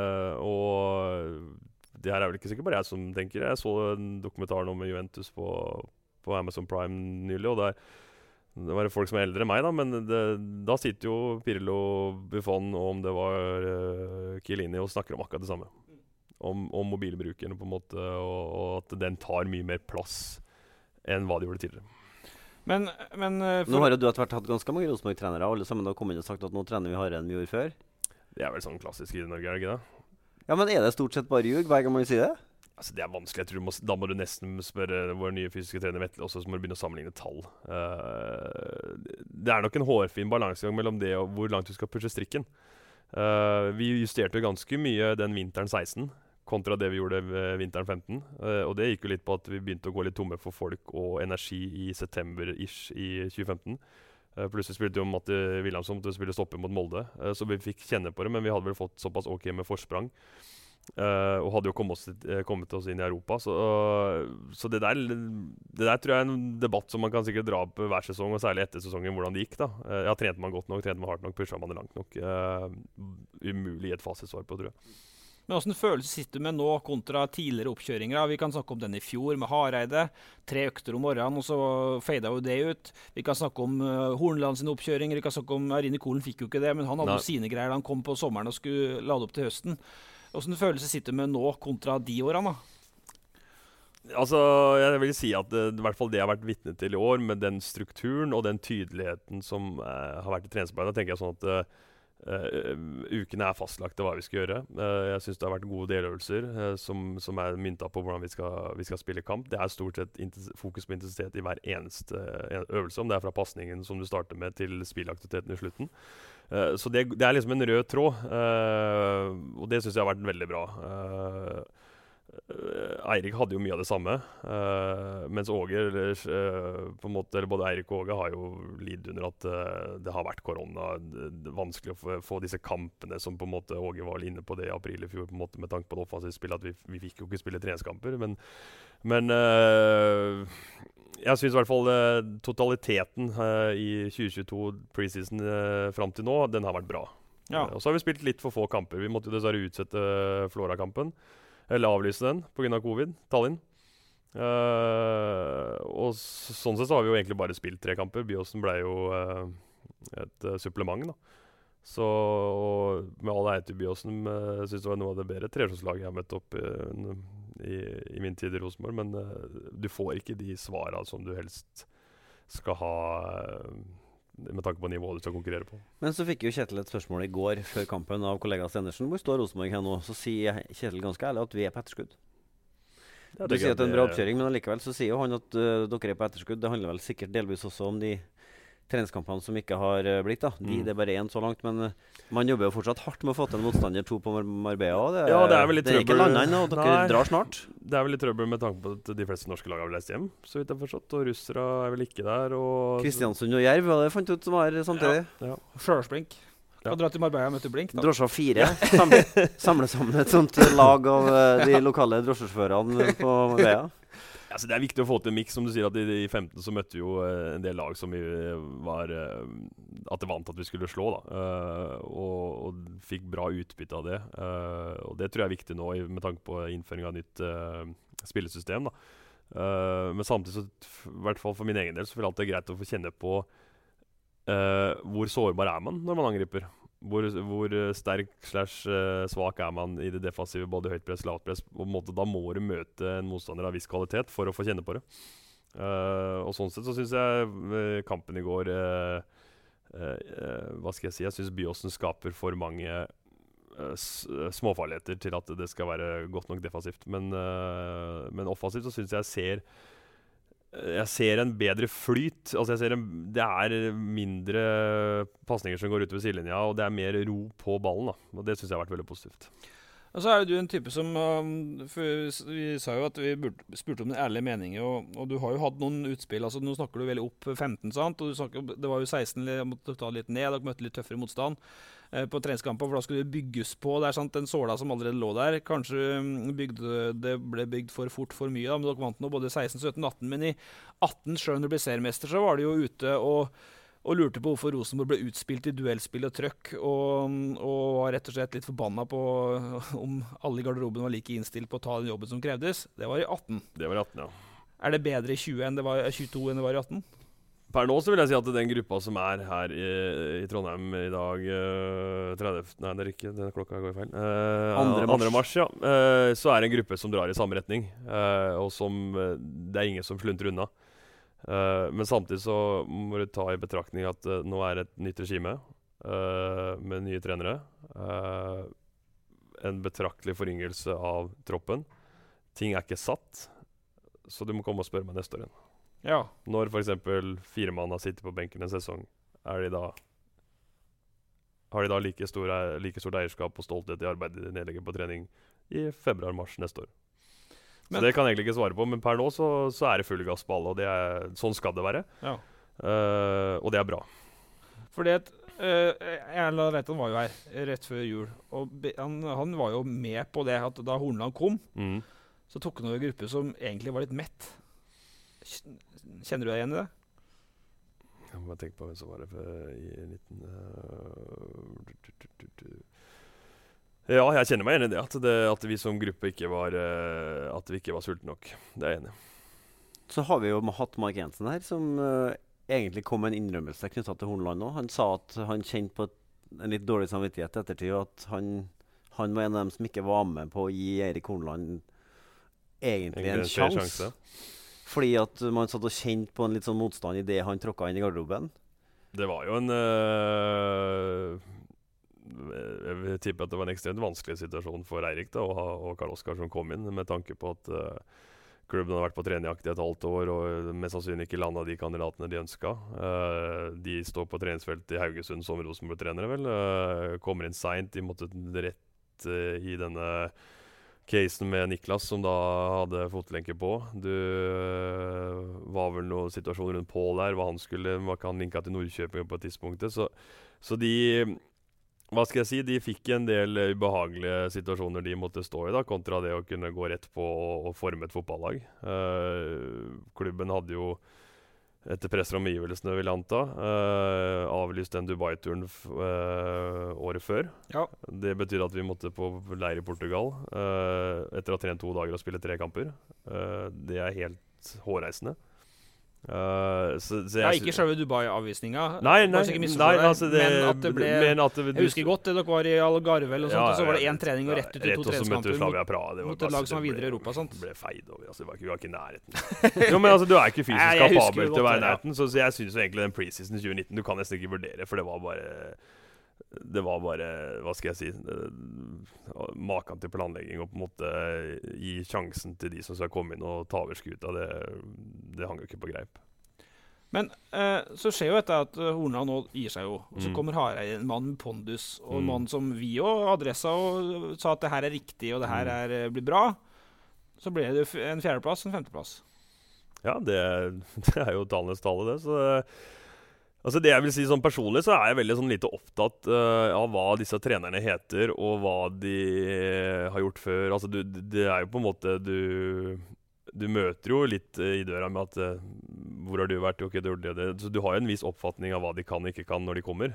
Og det her vel ikke sikkert bare jeg som tenker. Jeg så en dokumentar nå med Juventus på Amazon Prime nylig, og Det var folk som eldre enn meg, da, men da sitter jo Pirlo, Buffon og om det var Chiellini og snakker om akkurat det samme. Om mobilbrukerne på en måte, og at den tar mye mer plass enn hva de gjorde tidligere. Men nå har jo du etter hvert hatt ganske mange Rosenborg-trenere, alle sammen har kommet og sagt at nå trener vi hardere enn vi gjorde før. Det vel sånn klassisk i Norge, det ikke det? Ja, men det stort sett bare ljug hver gang man sier det? Altså, det vanskelig. Jeg tror da må du nesten spørre vår nye fysiske trener Vetle, og så må du begynne å sammenligne tall. Det nok en hårfin balansegang mellom det og hvor langt du skal pushe strikken. Vi justerte ganske mye den vinteren 16, kontra det vi gjorde vinteren 15. Og det gikk jo litt på at vi begynte å gå litt tomme for folk og energi i september-ish i 2015. Plutselig spilte jo Matti Williamson til å spille stopper mot Molde, så vi fikk kjenne på det, men vi hadde vel fått såpass ok med forsprang. Og hadde jo kommet oss inn i Europa. Så det der tror jeg en debatt som man kan sikkert dra opp hver sesong, og særlig etter sesongen, hvordan det gikk da. Ja, trente man godt nok, trente man hardt nok, pushet man det langt nok. Umulig et fasitsvar på, tror jeg. Men hvordan følelse sitter du med nå kontra tidligere oppkjøringer? Vi kan snakke om den i fjor med Hareide. 3 økter om morgenen, og så feida jo det ut. Vi kan snakke om Hornland sine oppkjøringer. Vi kan snakke om Rini Kolen fikk jo ikke det, men han hadde jo sine greier da han kom på sommeren og skulle lade opp til høsten. Hvordan følelse sitter du med nå kontra de årene da? Altså, jeg vil si at i hvert fall det jeg har vært vitne til i år, med den strukturen og den tydeligheten som har vært i treningsarbeidet, tenker jeg sånn at ukene fastlagt til hva vi skal gjøre. Jeg synes det har vært gode deløvelser som mynta på hvordan vi skal spille kamp. Det stort sett fokus på intensitet i hver eneste øvelse, om det fra passningen som du starter med til spillaktiviteten i slutten. Så det liksom en rød tråd, og det synes jeg har vært veldig bra. Eirik hadde jo mye av det samme, mens Åge, på en måte, eller både Eirik og Åge har jo lidd under at det har vært korona. Det vanskelig å få disse kampene som på en måte Åge var inne på det i april i fjor, på en måte med tanke på det offensive spillet, at vi fikk jo ikke spille treningskamper, men jeg synes i hvert fall totaliteten i 2022 preseason frem til nå, den har vært bra. Ja. Og så har vi spilt litt for få kamper. Vi måtte jo dessverre utsette Flora-kampen, eller avlyse den på grunn av covid, Tallinn. Og sånn sett så har vi jo egentlig bare spilt 3 kamper. Byåsen ble jo et supplement da. Så med all ære til Byåsen, synes det var noe av det bedre treårslaget jeg har møtt opp i min tid i Rosenborg, men du får ikke de svarene som du helst skal ha med tanke på nivået du skal konkurrere på. Men så fikk jo Kjetil et spørsmål i går før kampen av kollega Stenersen. Hvor står Rosenborg her nå? Så sier Kjetil ganske ærlig at vi på etterskudd. Du sier at det en bra oppkjøring, men allikevel så sier jo han at dere på etterskudd. Det handler vel sikkert delvis også om de treningskampene som ikke har blitt da. Det bare 1 så langt, men man jobber jo fortsatt hardt med å få til en motstander 2 på Marbella. Det vel litt trøbbel. Det ikke landet ennå, og dere drar snart. Det vel litt trøbbel med tanke på at de fleste norske lag har vel reist hjem, så vidt jeg har forstått, og russere vel ikke der. Og Kristiansund og Jerv, det fant ut som var samtidig. Ja. Sjølsblink. Og dra til Marbella og møte Blink da. Drosja 4. Samle sammen et sånt lag av de lokale drosjesjåførene på Marbella. Altså, det viktig å få til en mix, som du sier, at i 15 så møtte vi jo en del lag som vi var at det vant at vi skulle slå da, og fikk bra utbytte av det, og det tror jeg er viktig nå med tanke på innføring av nytt spillesystem da. Men samtidig så, i hvert fall for min egen del, så føler jeg at det er greit å få kjenne på hvor sårbar man når man angriper. Hvor sterk/svak man i det defensive, både høyt press, lavt press. På en måte, da må du møte en motstander av viss kvalitet for å få kjenne på det. Og sånn sett så synes jeg kampen i går hva skal jeg si? Jeg synes Byåsen skaper for mange småfarligheter til at det skal være godt nok defensivt. Men offensivt så synes jeg ser en bedre flyt. Altså det mindre pasninger som går ut ved sidelinja, og det mer ro på ballen da. Og det synes jeg har vært veldig positivt. Og så du en type som vi sa jo at vi spurte om den ærlige meningen, og du har jo hatt noen utspill. Altså nå snakker du veldig opp 15, sant? Og det var jo 16, måtte ta litt ned, dere møtte litt tøffere motstand på treningskampen, for da skulle det bygges på der, sant? Den såla som allerede lå der. Kanskje det ble bygd for fort for mye, da, men dere vant nå både 16, 17, 18, men i 18, selv når du ble seriemester, så var det jo ute og lurte på hvorfor Rosenborg ble utspilt i duellspill og trøkk, og var rett og slett litt forbanna på om alle i garderoben var like innstilt på å ta den jobben som krevdes. Det var i 18. Det var i 18, ja. Det bedre i 20 enn det var i 22 enn det var i 18? Per nå så vil jeg si at den gruppa som her i Trondheim i dag 30. Nei, det ikke. Den klokka går feil. 2. mars, ja. Så det en gruppe som drar i samme retning. Og som det ingen som slunter unna. Men samtidig så må du ta i betraktning at nå det et nytt regime med nye trenere. En betraktelig foryngelse av troppen. Ting ikke satt, så du må komme og spørre meg neste år igjen. Ja. Når for eksempel 4 mann har sittet på benken en sesong, har de da like stort eierskap og stolthet i arbeidet de nedlegger på trening i februar-mars neste år? Så det kan jeg egentlig ikke svare på, men per nå så det full gass på alle, og sånn skal det være. Ja. Og det bra. Fordi at Erlend Reitan var jo her rett før jul, og han var jo med på det at da Horneland kom, så tok han over en gruppe som egentlig var litt mett. Kjenner du deg igjen i det? Jeg må tenke på hvem som var det i 19... Ja, jeg kjenner meg igjen i det, at vi som gruppe ikke var sultne nok. Det jeg enig i. Så har vi jo hatt Mark Jensen her, som egentlig kom med en innrømmelse knyttet til Horneland nå. Han sa at han kjente på en litt dårlig samvittighet ettertid, og at han var en av dem som ikke var med på å gi Erik Horneland egentlig en sjanse. Fordi at man satt og kjente på en litt sånn motstand i det han tråkket inn i garderoben. Det var jo jeg vil tippe at det var en ekstremt vanskelig situasjon for Eirik da, og Karl Oskar som kom inn, med tanke på at klubben hadde vært på treningsjakt i et halvt år, og mest sannsynlig ikke landet de kandidatene de ønsket. De står på treningsfeltet i Haugesund som Rosenborg-trenere, vel. Kommer inn sent, de måtte rett i denne casen med Niklas, som da hadde fotlenke på. Det var vel noen situasjoner rundt Paul der, hva han linket til Nordkjøping på et tidspunkt. Så de, hva skal jeg si, de fikk en del ubehagelige situasjoner de måtte stå i da, kontra det å kunne gå rett på og forme et fotballag. Klubben hadde jo, etter press fra omgivelsene vil jeg anta, avlyst den Dubai-turen året før. Ja. Det betyr at vi måtte på leir i Portugal etter å ha trent 2 dager og spille 3 kamper. Det helt hårreisende. Så ikke selve Dubai-avvisninga. Nei, altså men at det ble jeg husker godt det dere var i Algarve og sånt, og så var det 1 trening og rett ut til 2 treningskamper mot et lag som var videre i Europa. Sant? Det ble feid over, altså, vi var ikke i nærheten. Jo, men altså, du ikke fysisk kapabel til å være i nærheten, så jeg synes egentlig den preseason 2019 du kan nesten ikke vurdere, for det var bare, hva skal jeg si, maken til planlegging og på en måte gi sjansen til de som skal komme inn og ta over skuta. Det hang jo ikke på greip. Men så skjer jo dette at Horneland nå gir seg jo, og så kommer Hareide, en mann med pondus, og en mann som vi jo adressa og sa at det her riktig, og det her blir bra. Så ble det en 4. plass, en 5. plass. Ja, det jo tallenes tale, det, så altså det jeg vil si sånn personlig, så jeg veldig sånn lite opptatt av hva disse trenerne heter, og hva de har gjort før. Altså det jo på en måte, du møter jo litt i døra med at hvor har du vært? Ok, du gjorde det. Så du har jo en viss oppfatning av hva de kan og ikke kan når de kommer.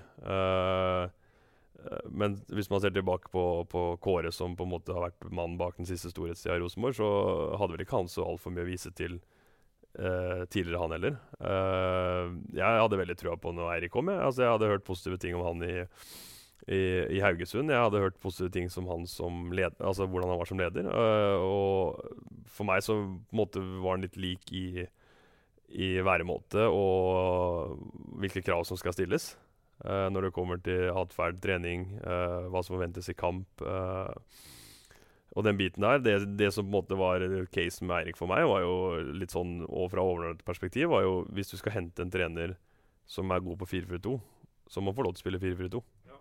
Men hvis man ser tilbake på Kåre, som på en måte har vært mannen bak den siste storhetstiden i Rosenborg, så hadde vel ikke han så alt for mye å vise til tidligere han heller. Jeg hadde veldig trua på når Eirik kom. Altså, jeg hadde hørt positive ting om han i Haugesund. Jeg hadde hørt positive ting som han som leder, altså hvordan han var som leder. Og for meg så var han litt lik i væremåte og hvilke krav som skal stilles. Når det kommer til atferd, trening, hva som forventes i kamp. Og den biten der, det som på en måte var casen med Eirik for meg, var jo litt sånn, og fra overordnet perspektiv, var jo hvis du skal hente en trener som god på 4-4-2, så må man få lov til å spille 4-4-2. Ja.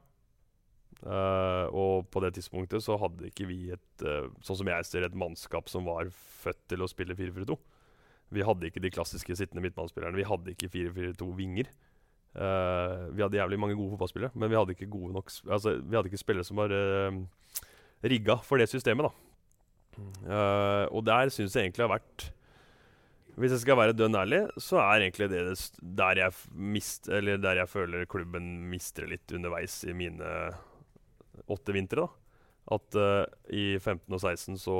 Og på det tidspunktet så hadde ikke vi sånn som jeg ser, et mannskap som var født til å spille 4-4-2. Vi hadde ikke de klassiske sittende midtbanespillerne, vi hadde ikke 4-4-2 vinger. Vi hadde jævlig mange gode fotballspillere, men vi hadde ikke gode nok, altså vi hadde ikke spillere som var rigga for det systemet da. Og der synes jeg egentlig har vært, hvis jeg skal være dønn ærlig, så egentlig det der jeg føler klubben mister litt underveis i mine 8 vintre da. At i 15 og 16 så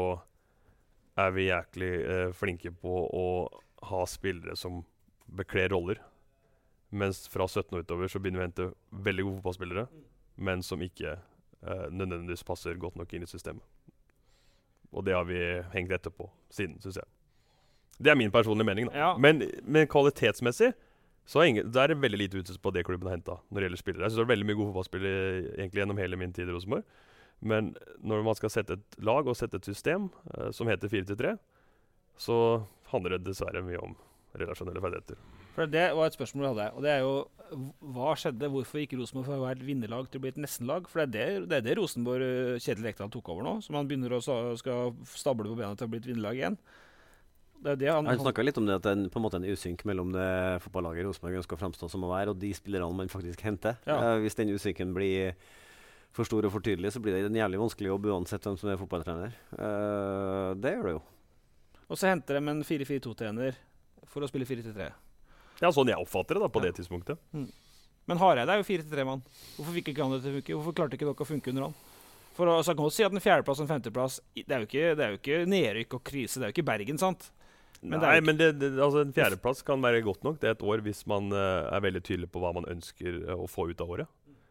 vi jæklig flinke på å ha spillere som bekler roller. Mens fra 17 og utover så begynner vi å hente veldig gode fotballspillere, men som ikke nødvendigvis passer godt nok inn i systemet. Og det har vi hengt etterpå siden, synes jeg. Det er min personlige mening da. Ja. Men kvalitetsmessig så er det veldig lite utsatt på det klubben har hentet når det gjelder spillere. Jeg synes det er veldig mye gode fotballspillere egentlig gjennom hele min tid i Rosenborg. Men når man skal sette et lag og sette et system som heter 4-3, så handler det dessverre mye om relasjonelle ferdigheter. For det var et spørsmål vi hadde, og det er jo hva skjedde? Hvorfor gikk Rosenborg fra å være et vinnerlag til å bli et nestenlag? For det er det Rosenborg Kjetil Rekdal tok over nå, så man begynner å skal stable på bena til å bli et vinnerlag igjen. Han snakket litt om det at det er på en måte en usynk mellom det fotballaget Rosenborg ønsker å fremstå som å være, og de spillerne man faktisk henter. Ja. Hvis den usynken blir for stor og for tydelig, så blir det en jævlig vanskelig jobb uansett hvem som er fotballtrener. Det gjør det jo. Og så henter de en 4-4-2-trener for å spille 4-3. Ja, sånn jeg oppfatter det da, på det tidspunktet. Men Hareide er jo 4-3-mann. Hvorfor fikk ikke han det til å funke? Hvorfor klarte ikke dere å funke under han? For så kan man si at en fjerdeplass og en femteplass, det er jo ikke nedrykk og krise, det er jo ikke Bergen, sant? Men men altså en fjerdeplass kan være godt nok. Det er et år hvis man er veldig tydelig på hva man ønsker å få ut av året.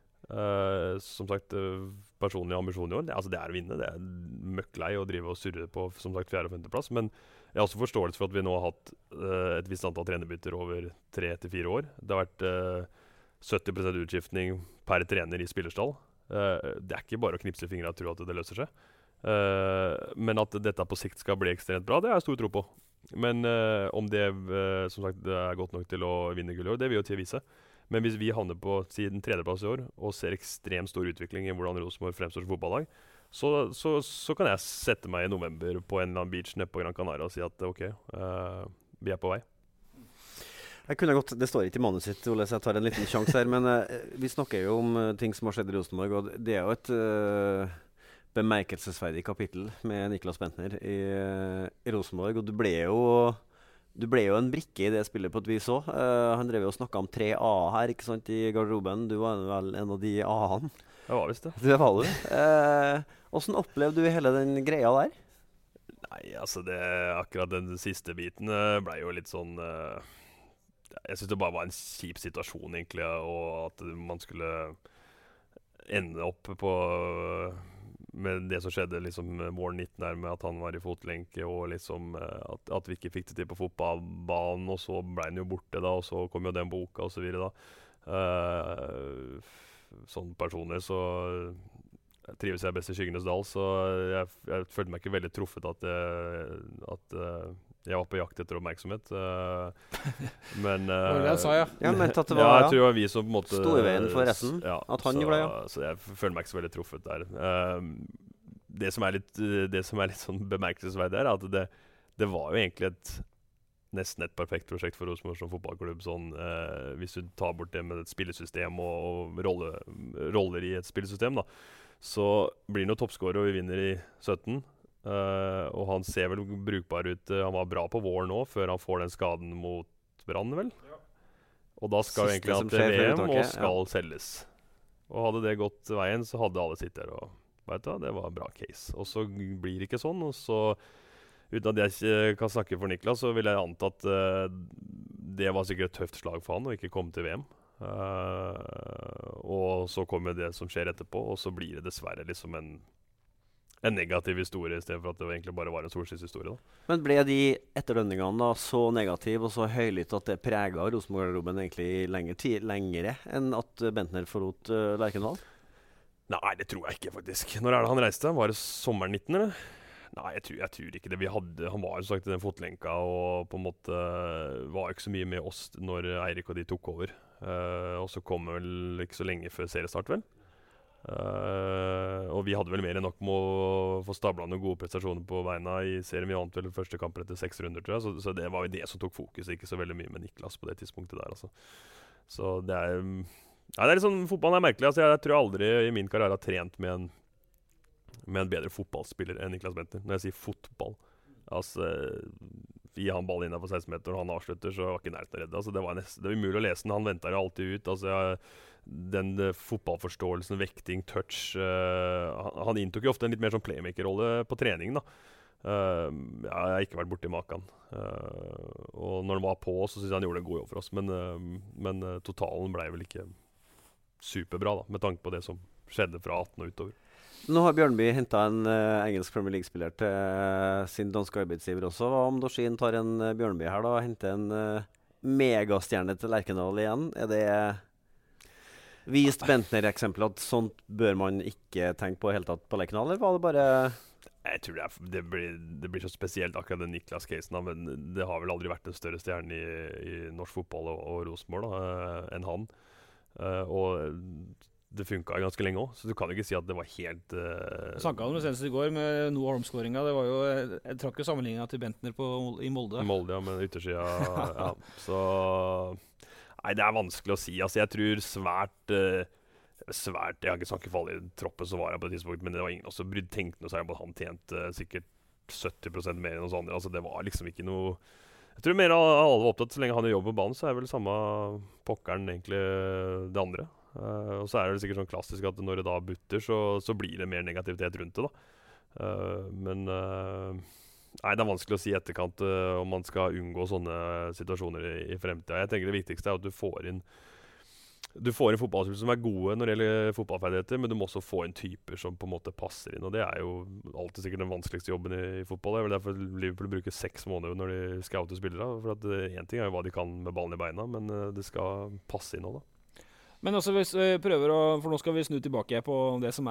Som sagt, personlige ambisjoner i år, det er å vinne. Det er møkklei å drive og surre på som sagt 4. og 5. plass. Men jeg har også forståelse for at vi nå har hatt et visst antall trenerbytter over 3 til 4 år. Det har vært 70% utskiftning per trener i spillerstall. Det er ikke bare å knipse i fingrene og tro at det løser seg. Men at dette på sikt skal bli ekstremt bra, det har jeg stor tro på. Men om det som sagt det er godt nok til å vinne gull i år, det vil jo til å vise. Men hvis vi havner på siden 3. plass i år og ser ekstremt stor utvikling i hvordan Rosenborg fremstår som fotballag, så kan jeg sette meg i november på en eller annen beach nede på Gran Canaria og si at ok, vi er på vei. Jeg kunne godt, det står ikke i manuset sitt, Ole, så jeg tar en liten sjanse her, men vi snakker jo om ting som har skjedd i Rosenborg, og det er jo et bemerkelsesverdig kapittel med Niklas Bendtner i Rosenborg, og du ble jo en brikke i det spillet på et vis også. Han drev jo og snakket om 3A her, ikke sant, i garderoben. Du var vel en av de A-ene. Jeg var visst det. Det var du. Hvordan opplevde du hele den greia der? Nei, altså akkurat den siste biten ble jo litt sånn... jeg synes det bare var en kjip situasjon egentlig, og at man skulle ende opp på... med det som skjedde liksom våren 19 der med at han var i fotlenke og liksom at vi ikke fikk det til på fotballbanen, og så ble han jo borte da, og så kom jo den boka og så videre da. Sånn personer så trives jeg best i skyggenes dal, så jeg følte meg ikke veldig truffet at jeg var på jakt etter oppmerksomhet. Men det sa jeg. Ja, men at det ja, var jeg tror det var vi som på en måte sto i veien for resten. Ja, at han gjorde det, ja. Så jeg føler meg ikke så veldig truffet der. Det som er litt sånn bemerkelsesverdig er at det var jo egentlig nesten et perfekt prosjekt for Rosenborg som fotballklubb. Sånn, hvis du tar bort det med et spillesystem og roller i et spillesystem, da, så blir han jo toppscorer, og vi vinner i 17. Og han ser vel brukbar ut. Han var bra på våren nå, før han får den skaden mot Brann, vel? Ja. Og da skal jo egentlig han til VM og skal selges. Og hadde det gått veien, så hadde alle sittet der og vet du, det var en bra case. Og så blir det ikke sånn, og så uten at jeg kan snakke for Niklas, så vil jeg anta at det var sikkert et tøft slag for han å ikke komme til VM. Og så kommer det som skjer etterpå, og så blir det dessverre liksom en negativ historie i stedet for at det egentlig bare var en solskinnshistorie. Men ble de etterdønningene da så negative og så høylytte at det preget Rosenborg-garderoben egentlig lengre enn at Bendtner forlot Lerkendal? Nei, det tror jeg ikke faktisk. Når er det han reiste? Var det sommeren 19, eller? Nei, jeg tror ikke det. Han var jo sagt i den fotlenka og på en måte var ikke så mye med oss når Eirik og de tok over. Og så kom vel ikke så lenge før seriestart, vel? Og vi hadde vel mer enn nok med å få stablet noen gode prestasjoner på veina i serien. Vi vant vel første kampen etter 6 runder, tror jeg, så det var jo det som tok fokus, ikke så veldig mye med Niklas på det tidspunktet der, altså. Så det er litt sånn, fotballen er merkelig, altså. Jeg tror aldri i min karriere har trent med en bedre fotballspiller enn Niklas Bendtner. Når jeg sier fotball, altså gi han ball innenfor 16 meter og han avslutter, så var ikke nærheten å redde. Altså, det var umulig å lese den, han ventet jo alltid ut, altså den fotballforståelsen, vekting, touch. Han inntok jo ofte en litt mer sånn playmaker-rolle på trening, da. Jeg har ikke vært borte i maken. Og når han var på, så synes jeg han gjorde en god jobb for oss. Men totalen ble vel ikke superbra, da, med tanke på det som skjedde fra 18 og utover. Nå har Bjørnby hentet en engelsk Premier League-spiller til sin danske arbeidsgiver også. Hva om Dorsin tar en Bjørnby her da, og henter en megastjerne til Lerkendal igjen? Er det vist Bentner-eksempel at sånt bør man ikke tenke på helt tatt på Lerkendal, eller var det bare... Jeg tror det blir så spesielt akkurat den Niklas casen, men det har vel aldri vært en større stjerne i norsk fotball og Rosenborg enn han. Og det funket ganske lenge også, så du kan jo ikke si at det var helt... Jeg snakket om det senest i går med Noah Holm-skåringen. Det var jo, jeg trakk jo sammenligningen til Bentner i Molde. Molde, ja, men yttersiden, ja. Så... Nei, det er vanskelig å si. Altså, jeg tror svært jeg har ikke snakket for alle i troppen som var her på det tidspunktet, men det var ingen også tenkte noe særlig på at han tjente sikkert 70% mer enn oss andre. Altså, det var liksom ikke noe... Jeg tror mer alle var opptatt, så lenge han gjør jobb på banen, så er vel samme pokkeren egentlig det andre. Og så er det sikkert sånn klassisk at når det da butter, så blir det mer negativitet rundt det da. Men nei, det er vanskelig å si i etterkant om man skal unngå sånne situasjoner i fremtiden. Jeg tenker det viktigste er at du får inn fotballspillere som er gode når det gjelder fotballferdigheter, men du må også få inn typer som på en måte passer inn, og det er jo alltid sikkert den vanskeligste jobben i fotball. Det er vel derfor Liverpool bruker 6 måneder når de scouter spillere, for at en ting er jo hva de kan med ballen i beina, men det skal passe inn også da. Men også hvis vi prøver for nå skal vi snu tilbake på det som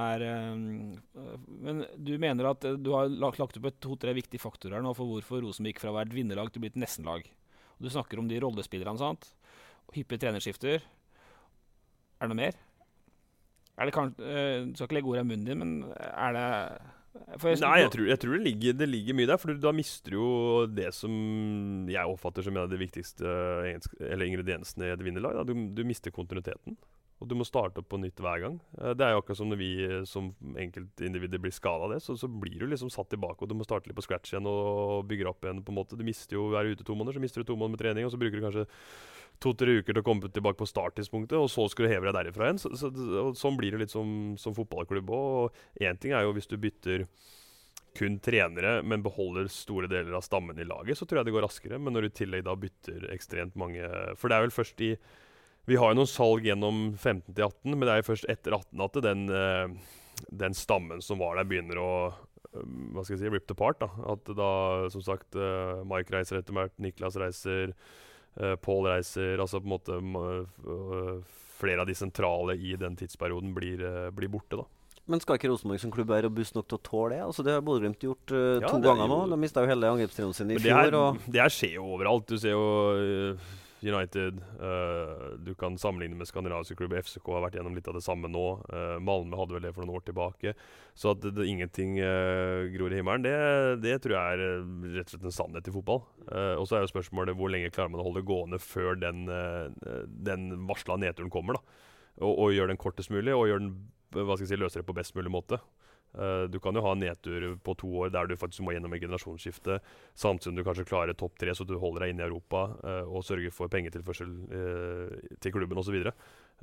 men du mener at du har lagt opp 2-3 viktige faktorer nå for hvorfor Rosenborg gikk fra å være et vinnerlag til å bli et nestenlag. Og du snakker om de rollespillerne, sant? Hyppige trenerskifter. Er det noe mer? Er det kanskje, du skal ikke legge ordet i munnen din, men er det... Nei, jeg tror det ligger mye der, for da mister du jo det som jeg oppfatter som en av de viktigste ingrediensene i et vinnerlag. Du mister kontinuiteten, og du må starte opp på nytt hver gang. Det er jo akkurat som når vi som enkeltindivider blir skadet av det, så blir du liksom satt tilbake, og du må starte litt på scratch igjen og bygge opp igjen på en måte. Du mister jo, er ute 2 måneder, så mister du 2 måneder med trening, og så bruker du kanskje 2-3 uker til å komme tilbake på starttidspunktet, og så skal du heve deg derifra igjen. Sånn blir det litt som fotballklubb også. Og en ting er jo hvis du bytter kun trenere, men beholder store deler av stammen i laget, så tror jeg det går raskere. Men når du i tillegg da bytter ekstremt mange... For det er vel først vi har jo noen salg gjennom 15 til 18, men det er jo først etter 18 at den stammen som var der begynner å hva skal jeg si, ripped apart da. At da, som sagt, Mike reiser etter hvert, Niklas reiser... Paul reiser, altså på en måte flere av de sentrale i den tidsperioden blir borte da. Men skal ikke Rosenborg som klubb være robust nok til å tåle det? Altså det har Bodø/Glimt gjort 2 ganger nå. De mistet jo hele angrepstrioen sin i fjor. Det her skjer jo overalt. Du ser jo United, du kan sammenligne med skandinaviske klubber. FCK har vært gjennom litt av det samme nå. Malmö hadde vel det for noen år tilbake. Så at ingenting gror i himmelen, det tror jeg er rett og slett en sannhet i fotball. Og så er jo spørsmålet hvor lenge klarer man å holde gående før den varsla nedturen kommer da. Og gjør den kortest mulig, og gjør den løser det på best mulig måte. Du kan jo ha en nedtur på 2 år der du faktisk må gjennom en generasjonsskifte, samtidig som du kanskje klarer topp 3 så du holder deg inne i Europa og sørger for pengetilførsel til klubben og så videre.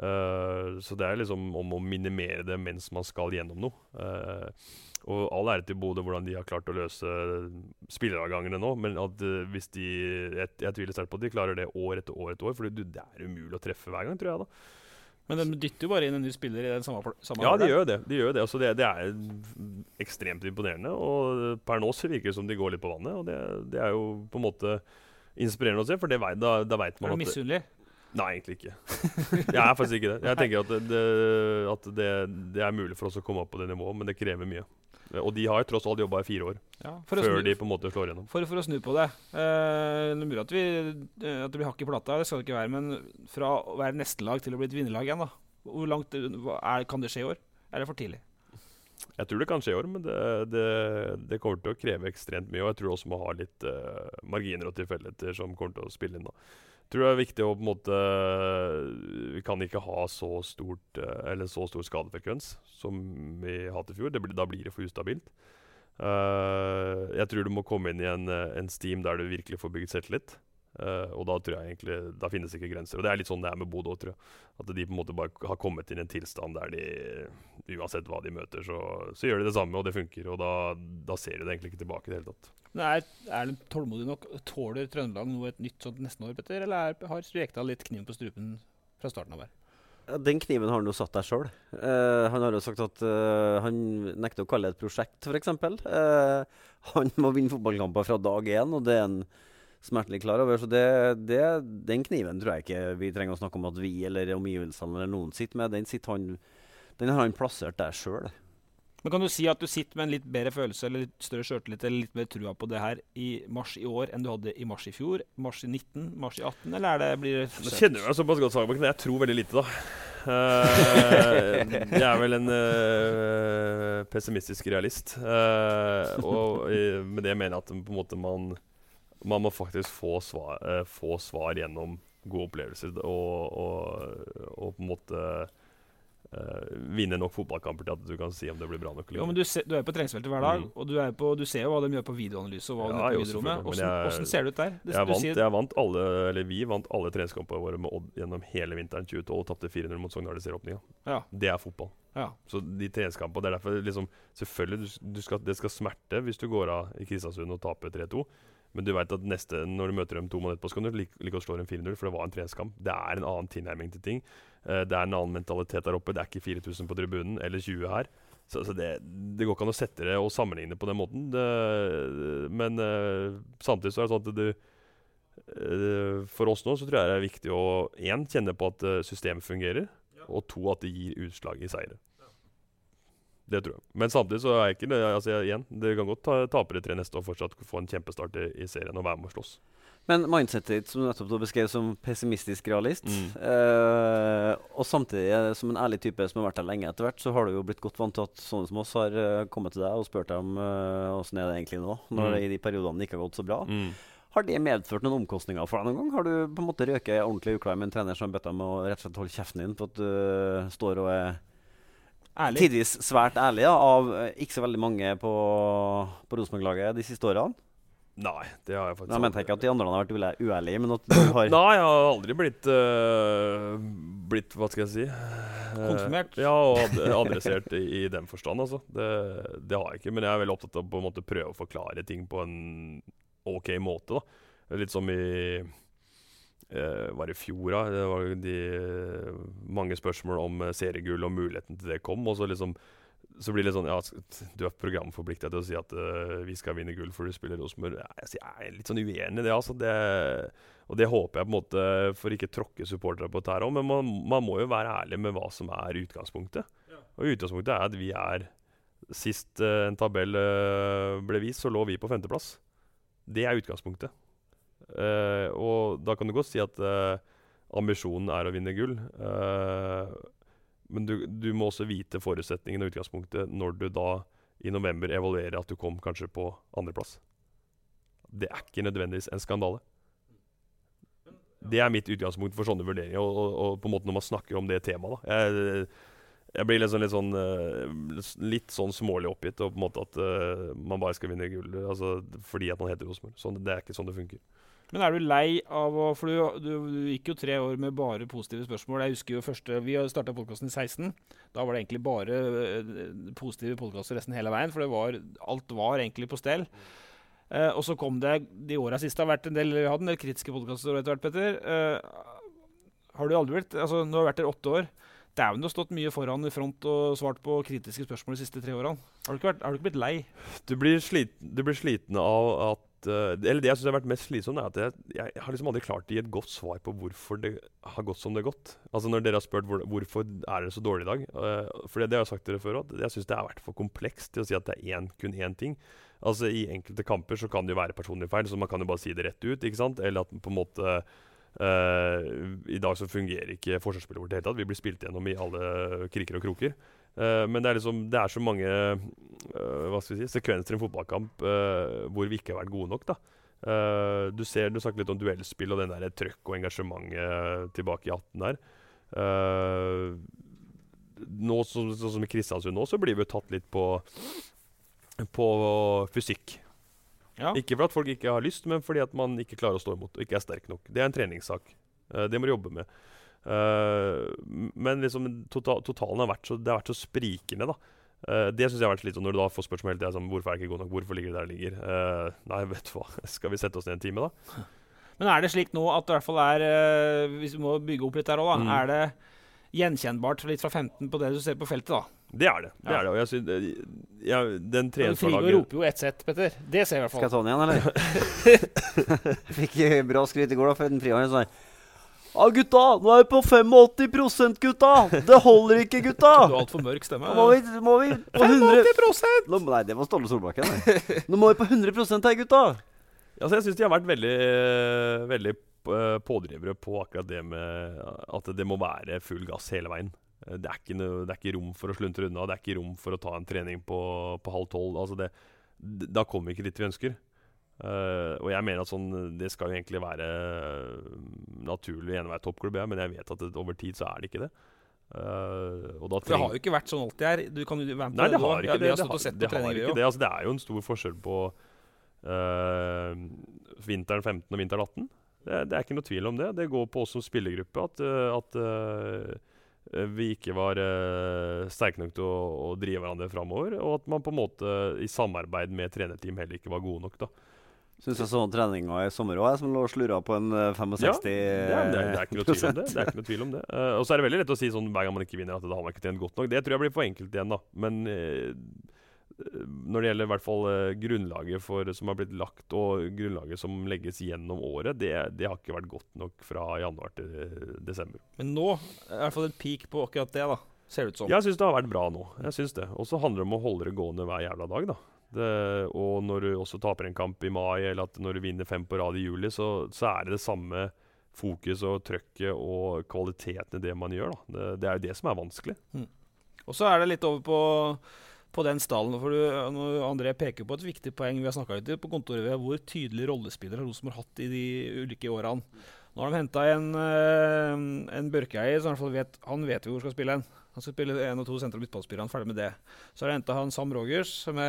Så det er liksom om å minimere det mens man skal gjennom noe. Og all ære til Bodø hvordan de har klart å løse spilleravgangene nå, men at hvis jeg tviler sterkt på at de klarer det år etter år etter år, for det er umulig å treffe hver gang, tror jeg da. Men de dytter jo bare inn en ny spiller i den samme Ja, de gjør det. Altså, det er ekstremt imponerende, og per nå så virker det som de går litt på vannet, og det er jo på en måte inspirerende å se, for da vet man at... Er du misunnelig? Nei, egentlig ikke. Jeg er faktisk ikke det. Jeg tenker at det er mulig for oss å komme opp på det nivået, men det krever mye. Og de har jo tross alt jobbet i 4 år, før de på en måte slår gjennom. For å snu på det. Det er mulig at det blir hakk i plata, det skal det ikke være, men fra å være nestenlag til å bli et vinnerlag igjen da. Hvor langt kan det skje i år? Er det for tidlig? Jeg tror det kan skje i år, men det kommer til å kreve ekstremt mye, og jeg tror også må ha litt marginer og tilfeldigheter som kommer til å spille inn da. Jeg tror det er viktig å på en måte vi kan ikke ha så stor skadefrekvens som vi hadde i fjor. Da blir det for ustabilt. Jeg tror du må komme inn i en steam der du virkelig får bygget selvtillit. Og da tror jeg egentlig, da finnes ikke grenser. Og det litt sånn det med Bodø, tror jeg. At de på en måte bare har kommet inn i en tilstand der de, uansett hva de møter, så gjør de det samme, og det funker. Og da ser de det egentlig ikke tilbake i det hele tatt. Men er det tålmodig nok? Tåler Trøndelag noe et nytt sånt neste år, Petter? Eller har Rekdal litt kniven på strupen fra starten av her? Den kniven har han jo satt der selv. Han har jo sagt at han nekter å kalle det et prosjekt, for eksempel. Han må vinne fotballkamper fra dag 1, og det han smertelig klar over. Så den kniven tror jeg ikke vi trenger å snakke om at vi eller omgivelsene eller noen sitter med. Den har han plassert der selv. Men kan du si at du sitter med en litt bedre følelse eller litt større selvtillit eller litt mer trua på det her i mars i år enn du hadde i mars i fjor, mars i 19, mars i 18, eller blir det Nå kjenner jeg meg såpass godt, Sagerbakken, men jeg tror veldig lite, da. Jeg vel en pessimistisk realist. Og med det mener jeg at på en måte man må faktisk få svar gjennom gode opplevelser og på en måte vinne nok fotballkamper til at du kan si om det blir bra nok. Jo, men du er på treningsfeltet hver dag, og du ser jo hva de gjør på videoanalyse og hva de gjør på videorommet. Hvordan ser det ut der? Vi vant alle treningskampene våre med Odd gjennom hele vinteren 2012 og tapte 4-0 mot Sogndal i serieåpninga. Ja. Det fotball. Ja. Så de treningskampene, det derfor liksom, selvfølgelig det skal smerte hvis du går av i Kristiansund og taper 3-2. Men du vet at når du møter dem 2 måneder på, så kan du like å slå dem 4-0, for det var en treningskamp. Det en annen tilnærming til ting. Det en annen mentalitet der oppe. Det ikke 4000 på tribunen, eller 20 her. Så det går ikke an å sette det og sammenligne på den måten. Men samtidig så det sånn at for oss nå så tror jeg det viktig å 1. Kjenne på at systemet fungerer, og 2. at det gir utslag i seire. Det tror jeg. Men samtidig så ikke det, igjen, det kan godt tape 3 neste år fortsatt få en kjempestart i serien og være med å slåss. Men mindsetet ditt, som nettopp du beskrev som pessimistisk realist, og samtidig som en ærlig type som har vært der lenge etter hvert, så har du jo blitt godt vant til at sånne som oss har kommet til deg og spurt deg om hvordan det egentlig nå, når det i de periodene det ikke har gått så bra. Har det medført noen omkostninger for deg noen gang? Har du på en måte røket ordentlig uklar med en trener som har bedt deg om å rett og slett holde kjeften din på at du står og ærlig. Tidvis svært ærlig av ikke så veldig mange på Rosenborg-laget de siste årene? Nei, det har jeg faktisk Jeg mente ikke at de andre har vært uærlige, men at du har Nei, jeg har aldri blitt hva skal jeg si konsumert? Ja, og adressert i den forstand, altså. Det har jeg ikke, men jeg veldig opptatt av på en måte prøve å forklare ting på en ok måte, da. Litt som var i fjor, da. Det var mange spørsmål om seriegull og muligheten til det kom, og så blir det sånn, ja, du programforpliktet til å si at vi skal vinne gull for du spiller Rosenborg. Jeg litt sånn uenig i det, altså. Og det håper jeg på en måte, for ikke tråkke supportere på dette her også, men man må jo være ærlig med hva som utgangspunktet. Ja. Og utgangspunktet at vi sist en tabell ble vist, så lå vi på 5. plass. Det utgangspunktet. Og da kan du godt si at ambisjonen å vinne gull. Men du må også vite forutsetningen og utgangspunktet når du da i november evaluerer at du kom kanskje på 2. plass. Det ikke nødvendigvis en skandale. Det mitt utgangspunkt for sånne vurderinger, og på en måte når man snakker om det temaet. Da. Jeg blir litt sånn smålig oppgitt, og på en måte at man bare skal vinne gull altså, fordi at man heter Rosenborg. Det ikke sånn det funker. Men du lei av for du gikk jo 3 år med bare positive spørsmål. Jeg husker jo vi startet podcasten i 16. Da var det egentlig bare positive podcaster resten hele veien, for alt var egentlig på stell. Og så kom det, de årene siste har vært vi hadde en del kritiske podcaster etter hvert, Petter. Har du aldri vært, altså nå har du vært der 8 år. Dæven, du har stått mye foran i front og svart på kritiske spørsmål de siste 3 årene. Har du ikke blitt lei? Du blir sliten av at eller det jeg synes har vært mest slitsomt at jeg har liksom aldri klart å gi et godt svar på hvorfor det har gått som det har gått. Altså når dere har spurt hvorfor det så dårlig i dag. For det har jeg sagt til dere før også. Jeg synes det har vært for komplekst til å si at det kun én ting. Altså i enkelte kamper så kan det jo være personlig feil, så man kan jo bare si det rett ut, ikke sant? Eller at på en måte i dag så fungerer ikke forsvarsspillet vårt i det hele tatt. Vi blir spilt gjennom i alle kriker og kroker. Men det er så mange hva skal vi si, sekvenser i en fotballkamp hvor vi ikke har vært gode nok. Da. Du snakker litt om duellspill og den der trøkk og engasjementet tilbake i 18 der. Nå, sånn som i Kristiansund nå, så blir vi tatt litt på fysikk. Ja. Ikke for at folk ikke har lyst, men fordi at man ikke klarer å stå imot og ikke sterk nok. Det en treningssak. Det må du jobbe med. Men liksom totalen har vært så sprikende, da. Det synes jeg har vært litt sånn når du da får spørsmål hele tiden, sånn, hvorfor det ikke god nok, hvorfor ligger det der det ligger? Nei, vet du hva, skal vi sette oss ned en time da? Men det slik nå at det i hvert fall hvis vi må bygge opp litt der også da, det gjenkjennbart litt fra 15 på det du ser på feltet da? Det det, og jeg synes den Frigård roper jo ett sett, Petter. Det ser jeg i hvert fall. Skal jeg ta den igjen, eller? Fikk bra skryt i går da, for den Frigård sånn. Gutta, nå vi på 85%, gutta! Det holder ikke, gutta! Du har alt for mørk stemme. Nå må vi på 85%! Nei, det var Ståle Solbakken. Nå må vi på 100% her, gutta! Altså, jeg synes de har vært veldig pådrivere på akkurat det med at det må være full gass hele veien. Det er ikke rom for å sluntre unna, det er ikke rom for å ta en trening på 11:30. Altså da kommer vi ikke dit vi ønsker. Og jeg mener at det skal jo egentlig være naturlig enhver toppklubb, men jeg vet at over tid så det ikke det. Og da det har jo ikke vært sånn alltid her. Du kan jo være med på Nei, det har ikke det. Vi har stått og sett på treninger det. Altså, det jo en stor forskjell på vinteren 15 og vinteren 18. Det ikke noe tvil om det. Det går på oss som spillergruppe at vi ikke var sterke nok til å drive hverandre fremover, og at man på en måte i samarbeid med trenerteam heller ikke var gode nok da. Synes jeg sånn treninga i sommer også, som lå og slurret på en 65. Ja, det ikke noe tvil om det. Det ikke noe tvil om det. Og så det veldig lett å si sånn hver gang man ikke vinner at da har man ikke trent godt nok. Det tror jeg blir for enkelt igjen da. Men når det gjelder i hvert fall grunnlaget som har blitt lagt, og grunnlaget som legges gjennom året, det har ikke vært godt nok fra januar til desember. Men nå i hvert fall et peak på akkurat det da, ser det ut som. Jeg synes det har vært bra nå. Jeg synes det. Og så handler det om å holde det gående hver jævla dag da. Og når du også taper en kamp i mai, eller at når du vinner 5 på rad i juli, så det samme fokus og trøkket og kvaliteten i det man gjør da. Det jo det som vanskelig. Og så det litt over på den stallen, for André peker på et viktig poeng vi har snakket litt på kontoret ved hvor tydelig rollespillere Rosenborg har hatt i de ulike årene. Nå har de hentet en Børkeeier, så han vet jo hvor skal spille en. Han skal spille 1 og 2 senter- og midtballspillere, han ferdig med det. Så har de hentet han Sam Rogers, som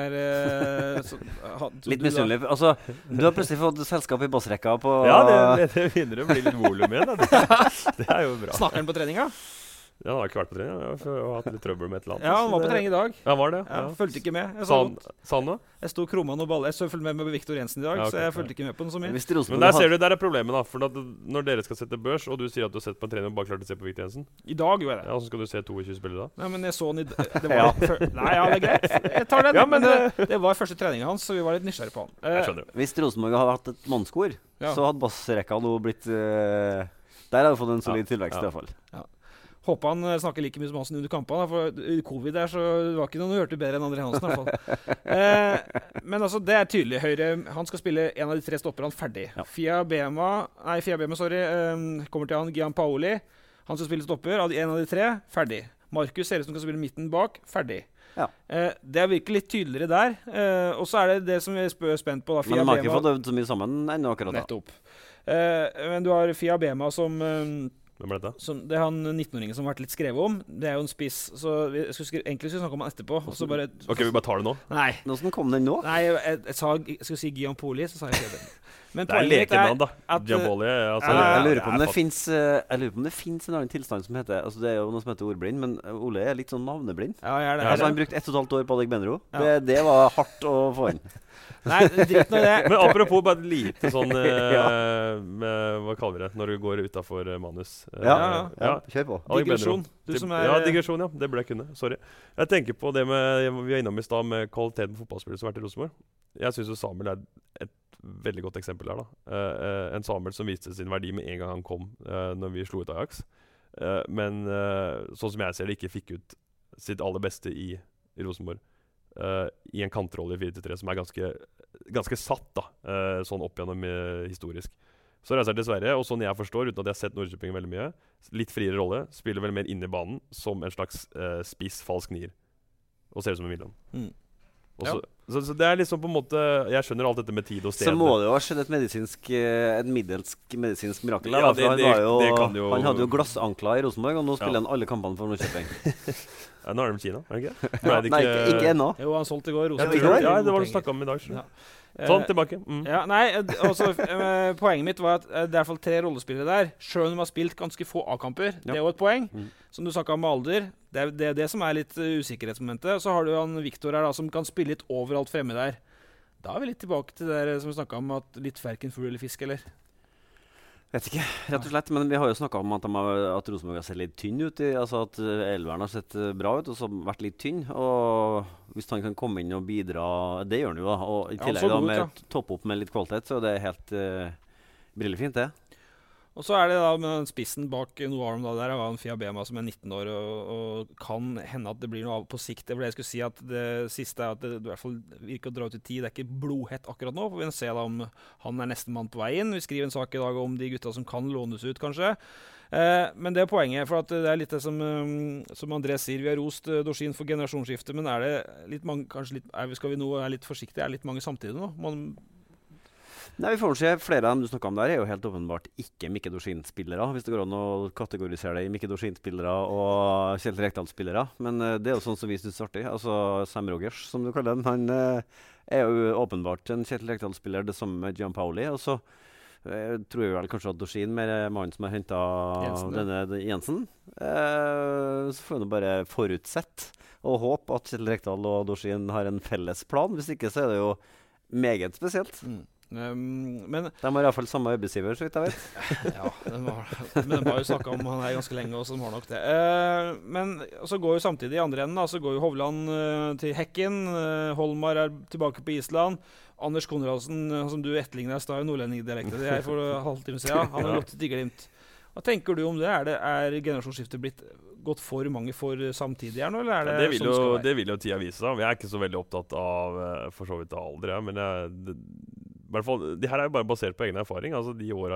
litt misunnelig. Altså, du har plutselig fått selskap i bossrekka på... Ja, det begynner å bli litt volum igjen. Det jo bra. Snakker han på treninga? Ja, han har ikke vært på trening. Jeg har hatt litt trøbbel med et eller annet. Ja, han var på trening i dag. Ja, var det? Ja, følte ikke med. Sa han da? Jeg sto krumma noen baller. Jeg følte med Victor Jensen i dag, så jeg følte ikke med på den så mye. Men der ser du, der problemet da. For når dere skal sette børs, og du sier at du har sett på en trening og bare klart å se på Victor Jensen. I dag gjorde jeg det. Ja, så skal du se 22 spillere da? Nei, men jeg så han Nei, ja, det greit. Jeg tar den. Ja, men det var første treningen hans, så vi var litt nysgjerrig på han. Jeg skjønner. Hvis Rosenborg hadde hatt et mannskor, så hadde bossrekka nå blitt... Der har vi fått en solid tilvekst i hvert fall. Ja. Håper han snakker like mye som Hansen under kampene, for covid så det var ikke noen som hørte bedre enn André Hansen i hvert fall. Men altså, det tydelig. Høyre, han skal spille en av de 3 stopperne ferdig. Ja. Fia Bema, kommer til han, Gian Paoli. Han skal spille stopper, en av de 3, ferdig. Markus ser ut som skal spille midten bak, ferdig. Ja. Det virkelig litt tydeligere der. Og så det som vi er spent på da. Men de har ikke fått øvd så mye sammen ennå akkurat da. Nettopp. Men du har Fia Bema som... Hvem det? Det han 19-åringen som har vært litt skrevet om. Det jo en spiss, så egentlig skulle vi snakke om han etterpå. Ok, vi bare tar det nå? Nei. Hvordan kom den nå? Nei, jeg skulle si Gian Paoli, så sa jeg det. Men det lekenavn da. Gian Paoli jeg lurer på om det finnes en annen tilstand som heter, altså det jo noe som heter ordblind, men Ole litt sånn navneblind. Ja, jeg det. Altså han brukte 1,5 år på Adek Benro. Ja. Det var hardt å få inn. Nei, dritt med det. Men apropos bare et lite sånn med, hva kaller vi det, når du går utenfor manus. Ja, kjør på. Digresjon. Digresjon, ja. Det ble jeg kunne. Sorry. Jeg tenker på det vi var innom i sted med kvaliteten på fotballspillere som har vært i Rosenborg. Jeg synes jo Samuel et veldig godt eksempel der da. En Samuel som viste sin verdi med en gang han kom når vi slo ut Ajax. Men sånn som jeg ser det, ikke fikk ut sitt aller beste i Rosenborg. I en kantrolle i 4-3 som ganske satt da, sånn opp gjennom historisk. Så reiser det dessverre, og sånn jeg forstår, uten at jeg har sett Norrköping veldig mye, litt friere rolle, spiller vel mer inn i banen som en slags spiss falsk nier, og ser ut som en Milan. Så det liksom på en måte, jeg skjønner alt dette med tid og sted. Så må det jo ha skjedd et middelsk medisinsk mirakel der, han hadde jo glassankler i Rosenborg, og nå spiller han alle kampene for Norrköping. Nå er det med Kina, er det ikke? Nei, ikke ennå. Jo, han solgte i går. Ja, det var det snakket om i dag. Ja. Sånn, tilbake. Ja, nei, altså, poenget mitt var at det er i hvert fall 3 rollespillere der. Selv om de har spilt ganske få A-kamper. Det er jo et poeng. Som du snakket om med alder. Det er det som er litt usikkerhetsmomentet. Så har du han Victor her da, som kan spille litt overalt fremme der. Da er vi litt tilbake til det som vi snakket om, at litt hverken fugl eller fisk, eller? Vet ikke, rett og slett. Men vi har jo snakket om at Rosenborg har sett litt tynn ut. Altså at Elveren har sett bra ut, og så vært litt tynn. Og hvis han kan komme inn og bidra, det gjør han jo da. Og i tillegg da med topp opp med litt kvalitet, så er det helt brillefint det. Og så er det da med den spissen bak Noarm, da, der var en Fiabema som er 19 år, og kan hende at det blir noe av på sikt. Det var det jeg skulle si, at det siste er at det i hvert fall virker å dra ut i tid. Det er ikke blodhett akkurat nå, for vi ser da om han er neste mann på vei inn. Vi skriver en sak i dag om de gutta som kan lånes ut, kanskje. Men det er poenget, for at det er litt det som André sier, vi har rost Dorsin for generasjonsskifte, men er det litt mange, kanskje litt, skal vi nå være litt forsiktige, er det litt mange samtidig nå? Nei, vi får se. Flere av dem du snakket om der er jo helt åpenbart ikke Mikke Dorsin-spillere, hvis det går an å kategorisere det i Mikke Dorsin-spillere og Kjell Rekdal-spillere. Men det er jo sånn som vi synes er artig. Altså Sam Rogers, som du kaller den, han er jo åpenbart en Kjell Rekdal-spiller, det samme med Gianpaoli. Og så tror jeg vel kanskje at Dorsin med mannen som har hentet denne Jensen, så får vi bare forutsett og håpe at Kjell Rekdal og Dorsin har en felles plan. Hvis ikke så er det jo meget spesielt. Men de har i hvert fall samme arbeidsgiver, så vidt jeg vet. Ja, men de har jo snakket om han her ganske lenge, og så de har nok det. Men så går jo samtidig i andre enden, da, så går jo Hovland til Hekken. Holmar er tilbake på Island. Anders Konradsen, som du etterligner, er jo nordlendingdialektet. Det er for halvtime siden. Han har gått til Glimt. Hva tenker du om det? Er generasjonsskiftet blitt gått for mange for samtidig her nå, eller er det sånn skal være? Det vil jo tida vise. Jeg er ikke så veldig opptatt av for så vidt av alder, men i hvert fall, det her er jo bare basert på egen erfaring. Altså de åra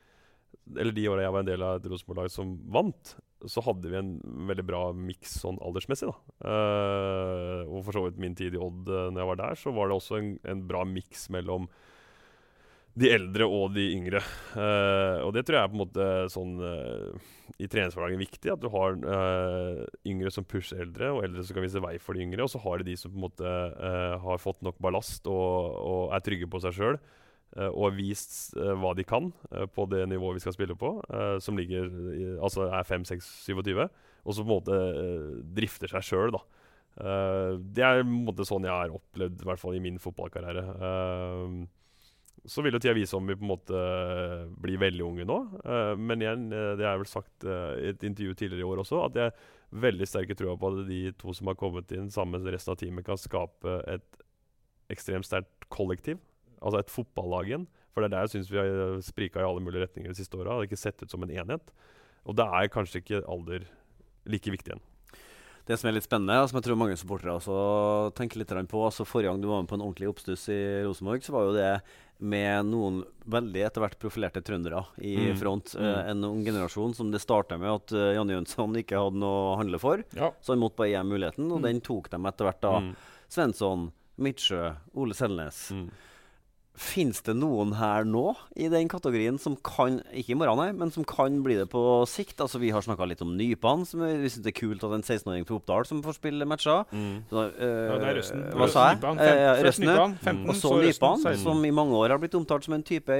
jeg var en del av et Rosenborg-lag som vant, så hadde vi en veldig bra miks sånn aldersmessig da. Og for så vidt min tid i Odd når jeg var der, så var det også en bra miks mellom de eldre og de yngre. Og det tror jeg er på en måte sånn i treningshverdagen viktig, at du har yngre som pusher eldre, og eldre som kan vise vei for de yngre, og så har de som på en måte har fått nok ballast og er trygge på seg selv, og har vist hva de kan på det nivået vi skal spille på, som ligger, altså er 5, 6, 27, og så på en måte drifter seg selv da. Det er på en måte sånn jeg har opplevd, i hvert fall i min fotballkarriere. Så vil jo tida vise om vi på en måte blir veldig unge nå. Men igjen, det er vel sagt i et intervju tidligere i år også, at jeg er veldig sterke tror på at de to som har kommet inn sammen med resten av teamet kan skape et ekstremt sterkt kollektiv. Altså et fotballag igjen. For det er der jeg synes vi har spriket i alle mulige retninger de siste årene. Det har ikke sett ut som en enhet. Og det er kanskje ikke alder like viktig igjen. Det som er litt spennende, som jeg tror mange supportere også tenker litt på, altså forrige gang du var med på en ordentlig oppstuss i Rosenborg, så var jo det med noen veldig etter hvert profilerte trøndere i front. En ung generasjon som det startet med at Janne Jønsson ikke hadde noe å handle for, så han måtte bare gi muligheten, og den tok dem etter hvert da. Svensson, Midtsjø, Ole Selnes. Finns det noen her nå i den kategorien som kan, ikke i morgen nei, men som kan bli det på sikt? Altså vi har snakket litt om Nypan, som vi synes det er kult at en 16-åring fra Oppdal som får spille matcher. Så, det er Røsten. Hva sa jeg? Røsten, og så Nypan, 16. som i mange år har blitt omtalt som en type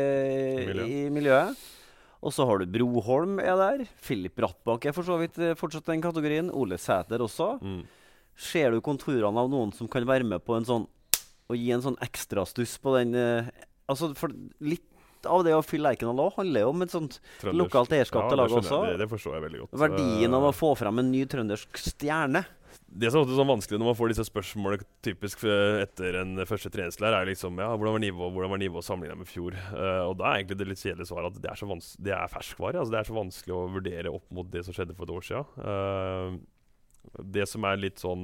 i miljøet. Og så har du Broholm er der. Filip Brattbakk er for så vidt fortsatt den kategorien. Ole Sæter også. Ser du konturene av noen som kan være med på en sånn og gi en sånn ekstra stuss på den altså for litt av det å fylle Lerkendal også handler jo om et sånt lokalt eierskap til laget også. Det forstår jeg veldig godt. Verdien av å få frem en ny trøndersk stjerne. Det som er sånn vanskelig når man får disse spørsmålene typisk etter en første treningslær er liksom, ja, hvordan var nivået sammenlignet med fjor? Og da er egentlig det litt kjedelige svaret at det er ferskvare. Altså det er så vanskelig å vurdere opp mot det som skjedde for et år siden. Det som er litt sånn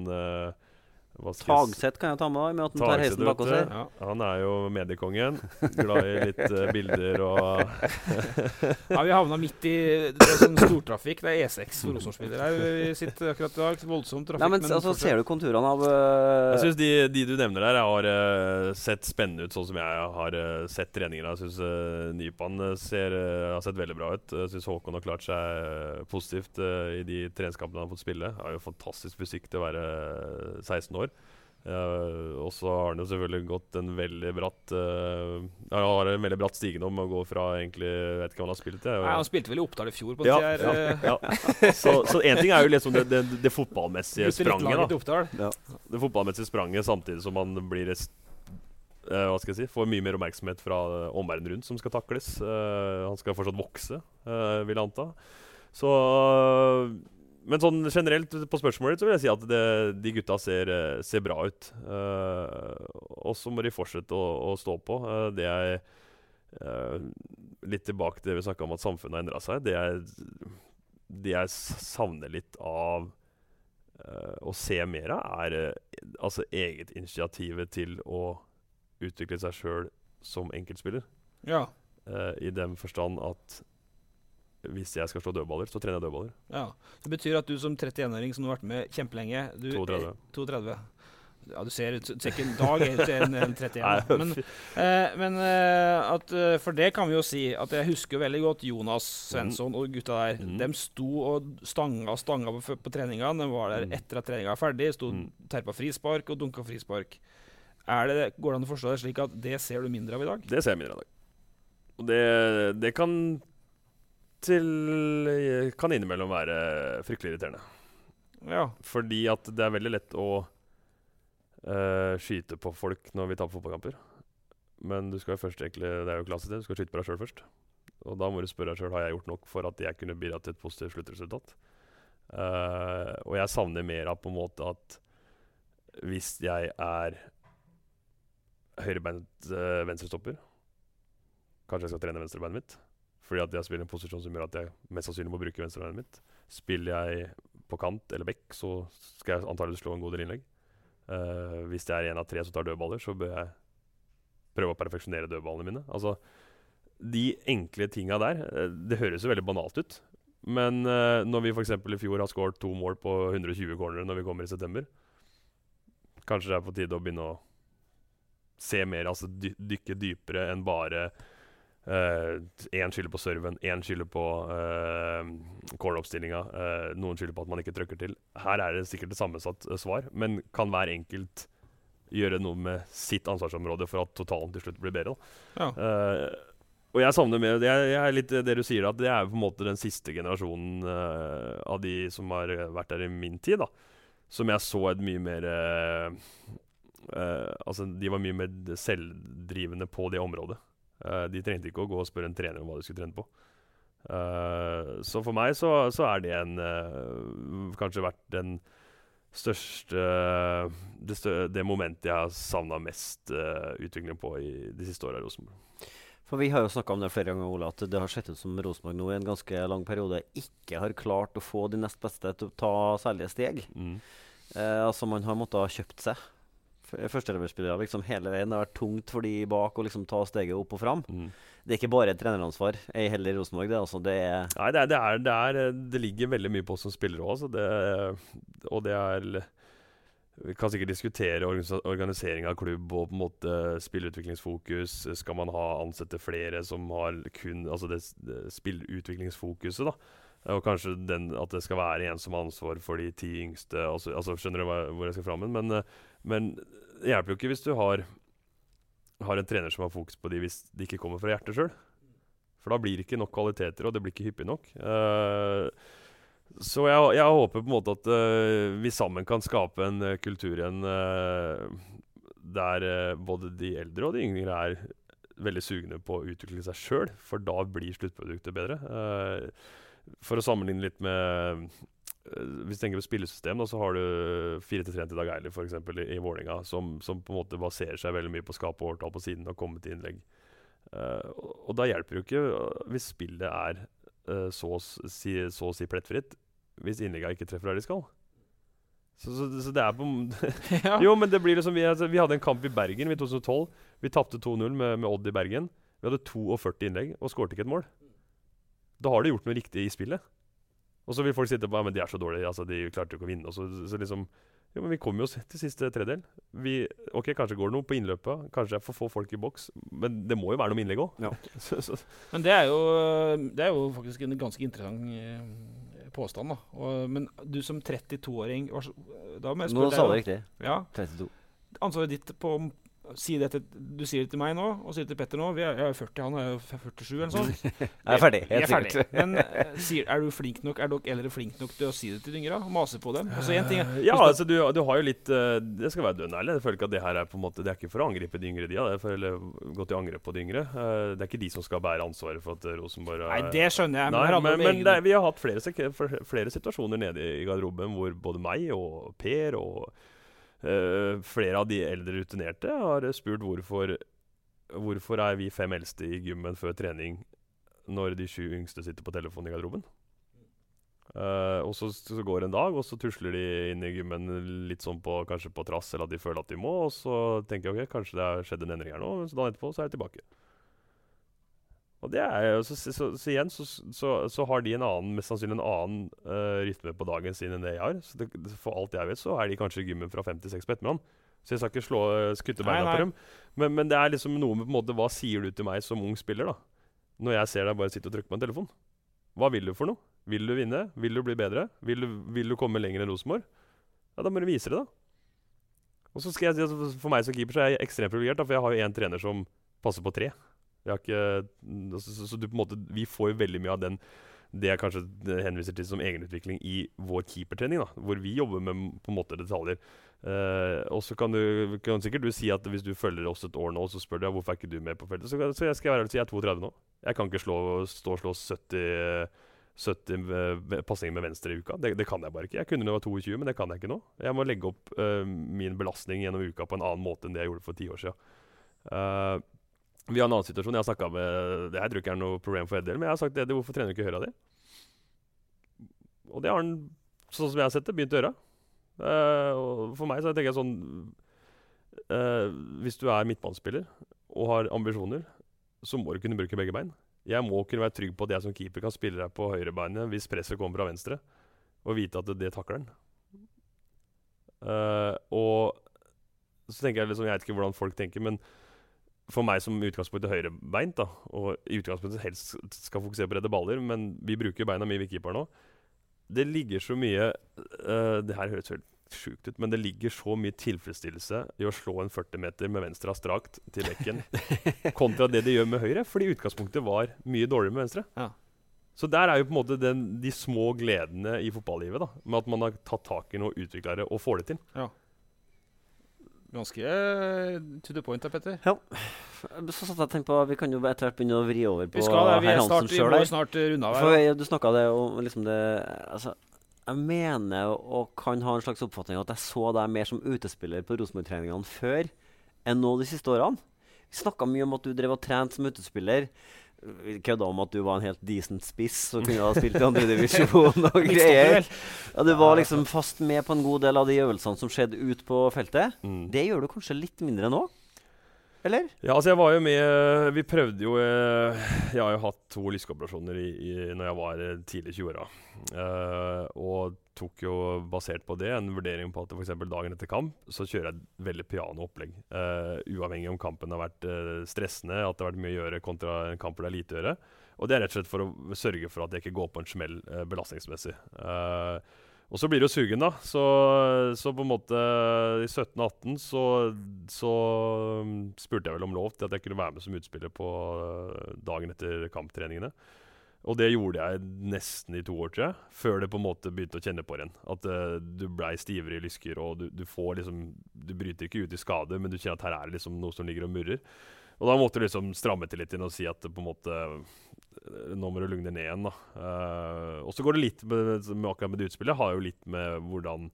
Tagsett kan jeg ta med at han tar heisen bak oss her. Ja. Han er jo mediekongen. Glad i litt bilder og Ja, vi havna midt i det er sånn stortrafikk. Det er E6 for Rosenborg-spiller her. Vi sitter akkurat i dag. Voldsom trafikk. Nei, men altså, ser du konturene av Jeg synes de du nevner der har sett spennende ut, sånn som jeg har sett treningene. Jeg synes Nypan har sett veldig bra ut. Jeg synes Håkon har klart seg positivt i de treningskampene han har fått spille. Han har jo fantastisk fysikk til å være 16 år. Og så har han jo selvfølgelig gått en veldig bratt han har en veldig bratt stigen om å gå fra egentlig, jeg vet ikke hva han har spilt til. Nei, han spilte vel i Oppdal i fjor på den Så en ting er jo liksom det fotballmessige spranget da. Det fotballmessige spranget, samtidig som man blir hva skal jeg si, får mye mer oppmerksomhet fra omverdenen rundt som skal takles. Han skal fortsatt vokse, vil jeg anta. Så men sånn generelt på spørsmålet så vil jeg si at de gutta ser bra ut. Og så må de fortsette å stå på. Det litt tilbake til det vi snakket om at samfunnet har endret seg. Det jeg savner litt av å se mer av altså eget initiativet til å utvikle seg selv som enkeltspiller. Ja. I den forstand at hvis jeg skal slå dødballer, så trener jeg dødballer. Ja, det betyr at du som 31-åring som har vært med kjempelenge 32. Ja, du ser ikke en dag ut en 31. Men at, for det kan vi jo si at jeg husker veldig godt Jonas Svensson og gutta der. De sto og stanga på treninga. De var der etter at treninga var ferdig. Terpa frispark og dunka frispark. Går det an å forstå det slik at det ser du mindre av i dag? Det ser jeg mindre av i dag. Og det kan innimellom være fryktelig irriterende. Ja. Fordi at det veldig lett å skyte på folk når vi tar på fotballkamper. Men du skal jo først egentlig, det jo klassisk det, du skal skyte på deg selv først. Og da må du spørre deg selv, har jeg gjort nok for at jeg kunne bidra til et positivt sluttresultat? Og jeg savner mer av på en måte at hvis jeg høyrebeint venstrestopper, kanskje jeg skal trene venstrebeinet mitt, fordi at jeg spiller en posisjon som gjør at jeg mest sannsynlig må bruke venstrebeinet mitt. Spiller jeg på kant eller bekk, så skal jeg antakelig slå en god del innlegg. Hvis jeg en av 3 som tar dødballer, så bør jeg prøve å perfeksjonere dødballene mine. Altså, de enkle tingene der, det høres jo veldig banalt ut. Men når vi for eksempel i fjor har skåret 2 mål på 120 corner når vi kommer i september, kanskje det på tide å begynne å se mer, altså dykke dypere enn bare en skylder på serven, en skylder på core-oppstillinga, noen skylder på at man ikke trykker til. Her det sikkert et sammensatt svar, men kan hver enkelt gjøre noe med sitt ansvarsområde for at totalen til slutt blir bedre. Ja. Og jeg savner med jeg litt det du sier, at det på en måte den siste generasjonen av de som har vært der i min tid, da, som jeg så et mye mer altså de var mye mer selvdrivende på det området. De trengte ikke å gå og spørre en trener om hva de skulle trene på. Så for meg så det kanskje vært den største det momentet jeg har savnet mest utvikling på i de siste årene i Rosenborg. For vi har jo snakket om det flere ganger, Ole, at det har sett ut som Rosenborg nå i en ganske lang periode ikke har klart å få de nest beste til å ta særlige steg. Altså man har måttet ha kjøpt seg førsteleverspillere liksom hele veien. Det har vært tungt for de bak å liksom ta steget opp og fram. Det ikke bare et treneransvar heller i Rosenborg. Nei, det ligger veldig mye på oss som spillere også. Og vi kan sikkert diskutere organisering av klubb og på en måte spillutviklingsfokus. Skal man ansette flere som har kun altså det spillutviklingsfokuset, da? Og kanskje at det skal være en som har ansvar for de 10 yngste. Altså skjønner du hvor jeg skal fram? Men det hjelper jo ikke hvis du har en trener som har fokus på de hvis de ikke kommer fra hjertet selv. For da blir det ikke nok kvaliteter, og det blir ikke hyppig nok. Så jeg håper på en måte at vi sammen kan skape en kultur igjen der både de eldre og de yngre veldig sugne på å utvikle seg selv, for da blir sluttproduktet bedre. For å sammenligne litt med hvis du tenker på spillesystem, da, så har du 4-3 til Dag Eilif for eksempel i Vålerenga, som på en måte baserer seg veldig mye på å skape overtall på siden og komme til innlegg. Og da hjelper det jo ikke hvis spillet så å si plettfritt, hvis innlegget ikke treffer der de skal. Så det på Ja. Jo, men det blir liksom vi hadde en kamp i Bergen i 2012. Vi tapte 2-0 med Odd i Bergen. Vi hadde 42 innlegg og skårte ikke et mål. Da har de gjort noe riktig i spillet. Og så vil folk sitte på men de så dårlige, altså de klarte jo ikke å vinne. Så liksom, jo, men vi kommer jo til siste tredjedel. Ok, kanskje går det noe på innløpet, kanskje jeg får få folk i boks, men det må jo være noe med innlegg også. Ja. Men det er jo faktisk en ganske interessant påstand, da. Men du som 32-åring Nå sa du riktig. Ja. 32. ansvaret ditt på du sier det til meg nå, og sier det til Petter nå. Jeg er 40, han er jo 47 eller sånn. Jeg er ferdig, helt sikkert. Men er du flink nok, er dere eldre flink nok til å si det til de yngre? Og mase på dem? Altså, en ting ja, altså du har jo litt det skal være dønn ærlig. Jeg føler ikke at det her er på en måte, det er ikke for å angripe de yngre, det er for å gå til angrep på de yngre. Det er ikke de som skal bære ansvaret for at Rosenborg Nei, det skjønner jeg. Men vi har hatt flere situasjoner nede i garderoben hvor både meg og Per og flere av de eldre rutinerte har spurt hvorfor er vi 5 eldste i gymmen før trening når de 7 yngste sitter på telefonen i garderoben. Og så går en dag, og så tusler de inn i gymmen litt sånn kanskje på trass, eller at de føler at de må, og så tenker jeg, ok, kanskje det har skjedd en endring her nå, men så dagen etterpå så er jeg tilbake. Og det er så igjen så har de mest sannsynlig en annen rytme på dagen sin enn det jeg har. Så for alt jeg vet så er de kanskje i gymmen fra 5 til 6 på ettermiddagen. Så jeg skal ikke skutte beina på dem. Men det er liksom noe med på en måte, hva sier du til meg som ung spiller da? Når jeg ser deg bare sitte og trykke på en telefon. Hva vil du for noe? Vil du vinne? Vil du bli bedre? Vil du komme lenger enn Rosenborg? Ja, da må du vise det da. Og så skal jeg, for meg som keeper så er jeg ekstremt privilegert da, for jeg har jo en trener som passer på 3. Så du på en måte, vi får jo veldig mye av det jeg kanskje henviser til som egenutvikling i vår keepertrening da, hvor vi jobber med på en måte detaljer. Og så kan sikkert du si at hvis du følger oss et år nå, så spør du hvorfor er ikke du med på feltet, så jeg skal være vel si jeg er 32 nå. Jeg kan ikke stå og slå 70 passinger med venstre i uka. Det kan jeg bare ikke. Jeg kunne når jeg var 22, men det kan jeg ikke nå. Jeg må legge opp min belastning gjennom uka på en annen måte enn det jeg gjorde for 10 år siden. Vi har en annen situasjon. Jeg har snakket med det her tror jeg ikke er noe problem for Eddel, men jeg har sagt det, hvorfor trener du ikke høre av det? Og det har han, sånn som jeg har sett det, begynt å gjøre. Og for meg så tenker jeg sånn hvis du er midtbanespiller og har ambisjoner, så må du kunne bruke begge bein. Jeg må kunne være trygg på at jeg som keeper kan spille deg på høyre beinet hvis presset kommer fra venstre, og vite at det takler den. Og så tenker jeg liksom, jeg vet ikke hvordan folk tenker, men for meg som utgangspunkt er høyrebeint da, og i utgangspunktet helst skal fokusere på redde baller, men vi bruker beina mye ved keeper nå. Det ligger så mye, det her høres helt sjukt ut, men det ligger så mye tilfredsstillelse i å slå en 40 meter med venstre strakt til bekken, kontra det de gjør med høyre, fordi utgangspunktet var mye dårligere med venstre. Ja. Så der er jo på en måte de små gledene i fotballivet da, med at man har tatt tak i noe, utviklet det og får det til. Ja. Ganske to the point, Petter. Ja. Så satt jeg og tenkte på, vi kan jo etter hvert begynne å vri over på herr Hansen selv. Vi må snart runde av her. Du snakket det om liksom det, altså, jeg mener og kan ha en slags oppfatning at jeg så deg mer som utespiller på Rosenborg-treningene før enn nå de siste årene. Vi snakket mye om at du drev og trent som utespiller. Kødda om at du var en helt decent spiss og kunne ha spilt i andre divisjon og greier. Ja, du var liksom fast med på en god del av de øvelsene som skjedde ut på feltet. Det gjør du kanskje litt mindre nå? Eller? Ja, altså jeg var jo med, vi prøvde jo, jeg har jo hatt 2 lyskeoperasjoner når jeg var tidlig 20-åra. Og tok jo basert på det en vurdering på at for eksempel dagen etter kamp, så kjører jeg et veldig piano opplegg. Uavhengig om kampen har vært stressende, at det har vært mye å gjøre kontra en kamp hvor det er lite å gjøre. Og det er rett og slett for å sørge for at jeg ikke går på en smell belastningsmessig. Og så blir det jo sugen da, så på en måte i 17-18 så spurte jeg vel om lov til at jeg kunne være med som utspiller på dagen etter kamptreningene. Og det gjorde jeg nesten i 2 år, tror jeg, før det på en måte begynte å kjenne på igjen. At du ble stivere i lysker, og du får liksom, du bryter ikke ut i skade, men du kjenner at her er det liksom noe som ligger og murrer. Og da måtte du liksom stramme til litt inn og si at på en måte, nå må du lugne ned igjen da. Og så går det litt med akkurat med det utspillet, har jo litt med hvordan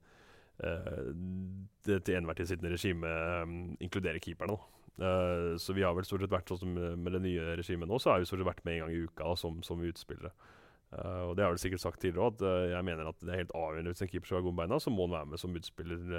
det til enhver tid sittende regime inkluderer keeperne da. Så vi har vel stort sett vært sånn som med det nye regimet nå, så har vi stort sett vært med en gang i uka da, som utspillere. Og det har jeg vel sikkert sagt tidligere også, at jeg mener at det er helt avgjørende hvis en keeper skal ha gode beina, så må han være med som utspiller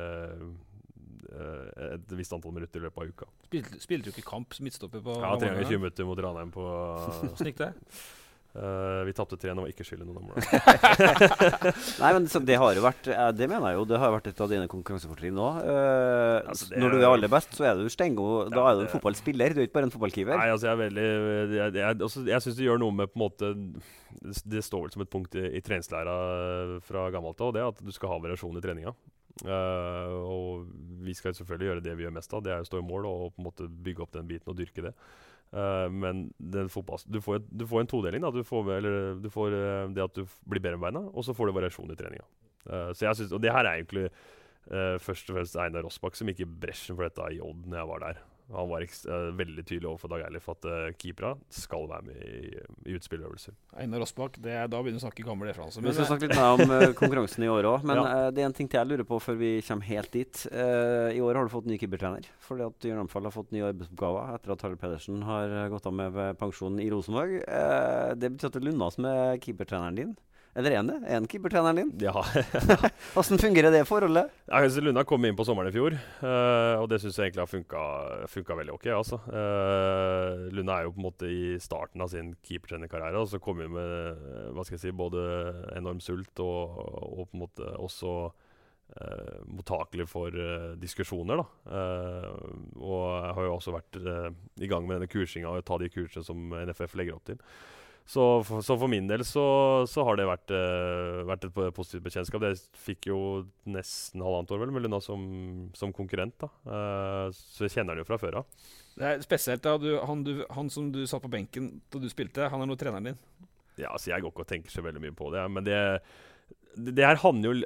et visst antall minutter i løpet av uka. Spilte du ikke kamp som midtstopper på? Ja, 3 ganger 20 minutter mot Ranheim på... Hvordan gikk det? Vi tappte 3, og var ikke skyldig noen mål. Nei, men det har jo vært, det mener jeg jo, det har vært et av dine konkurransefortrinn nå. Altså når du er aller best, så er du stengod, da er du en fotballspiller, du er ikke bare en fotballkeeper. Nei, altså jeg er veldig, jeg synes det gjør noe med på en måte, det står vel som et punkt i treningslæra fra gammelt av, det at du skal ha variasjon i treninga. Og vi skal selvfølgelig gjøre det vi gjør mest av. Det å stå i mål og på en måte bygge opp den biten og dyrke det. Men du får en todeling. Da. Du får det at du blir bedre med beina, og så får du variasjon i treninga. Så jeg synes, og det her egentlig først og fremst Einar Rossbakk som gikk i bresjen for dette i Odd når jeg var der. Han var veldig tydelig overfor Dag Eilif at keepere skal være med i utspilløvelser. Einar Rossbakk, da begynner vi å snakke gammel referanse. Vi skal snakke litt mer om konkurransen i år også, men det en ting til jeg lurer på før vi kommer helt dit. I år har du fått ny keepertrener, fordi at Jørn Amfall har fått nye arbeidsoppgaver etter at Harald Pedersen har gått av med pensjon i Rosenborg. Det betyr at det er Lunna som er keepertreneren din. Eller er en keepertreneren din? Ja. Hvordan fungerer det forholdet? Ja, Lunda kom inn på sommeren i fjor, og det synes jeg egentlig har funket veldig ok. Altså. Lunda er jo på en måte i starten av sin keepertrenerkarriere, og så kom hun med både enorm sult og på en måte også mottakelig for diskusjoner. Da. Og jeg har jo også vært i gang med denne kursinga og ta de kursene som NFF legger opp til. Så for min del så har det vært et positivt bekjentskap. Jeg fikk jo nesten halvannet år med Lunda som konkurrent. Da. Så jeg kjenner han jo fra før av. Det er spesielt da, han som du satt på benken da du spilte, han er nå treneren din. Ja, altså jeg går ikke og tenker så veldig mye på det. Men det her havner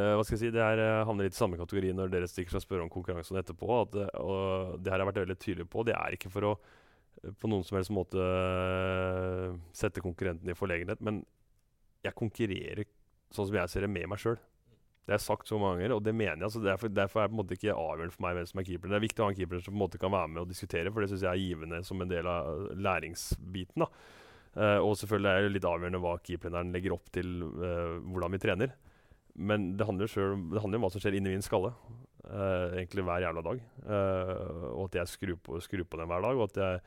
litt i samme kategori når dere stikker og spør om konkurransen etterpå. Og det her har jeg vært veldig tydelig på. Det er ikke for å på noen som helst måte sette konkurrenten i forlegenhet, men jeg konkurrerer sånn som jeg ser det med meg selv. Det har jeg sagt så mange ganger, og det mener jeg. Så derfor er det på en måte ikke avgjørende for meg hvem som er keeper. Det er viktig å ha en keeper som på en måte kan være med og diskutere, for det synes jeg er givende som en del av læringsbiten. Da. Og selvfølgelig er det litt avgjørende hva keeperen legger opp til hvordan vi trener. Men det handler om hva som skjer inni min skalle. Egentlig hver jævla dag. Og at jeg skrur på den hver dag, og at jeg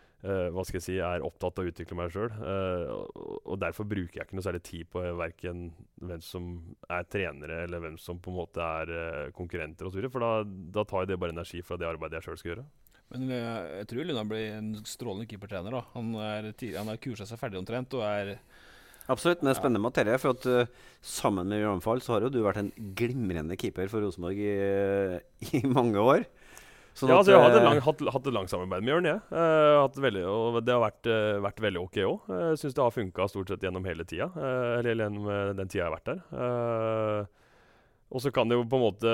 er opptatt av å utvikle meg selv. Og derfor bruker jeg ikke noe særlig tid på hverken hvem som er trenere, eller hvem som på en måte er konkurrenter og så videre, for da tar jeg det bare energi fra det arbeidet jeg selv skal gjøre. Men jeg tror Lunda blir en strålende keepertrener da. Han har kurset seg ferdig omtrent, og er... Absolutt, men det er spennende materie, for at sammen med Jørn Amfall så har jo du vært en glimrende keeper for Rosenborg i mange år. Sånn altså jeg har hatt et langt samarbeid med Jørn, og det har vært veldig ok også. Jeg synes det har funket stort sett gjennom hele tiden, eller gjennom den tiden jeg har vært der. Og så kan det jo på en måte,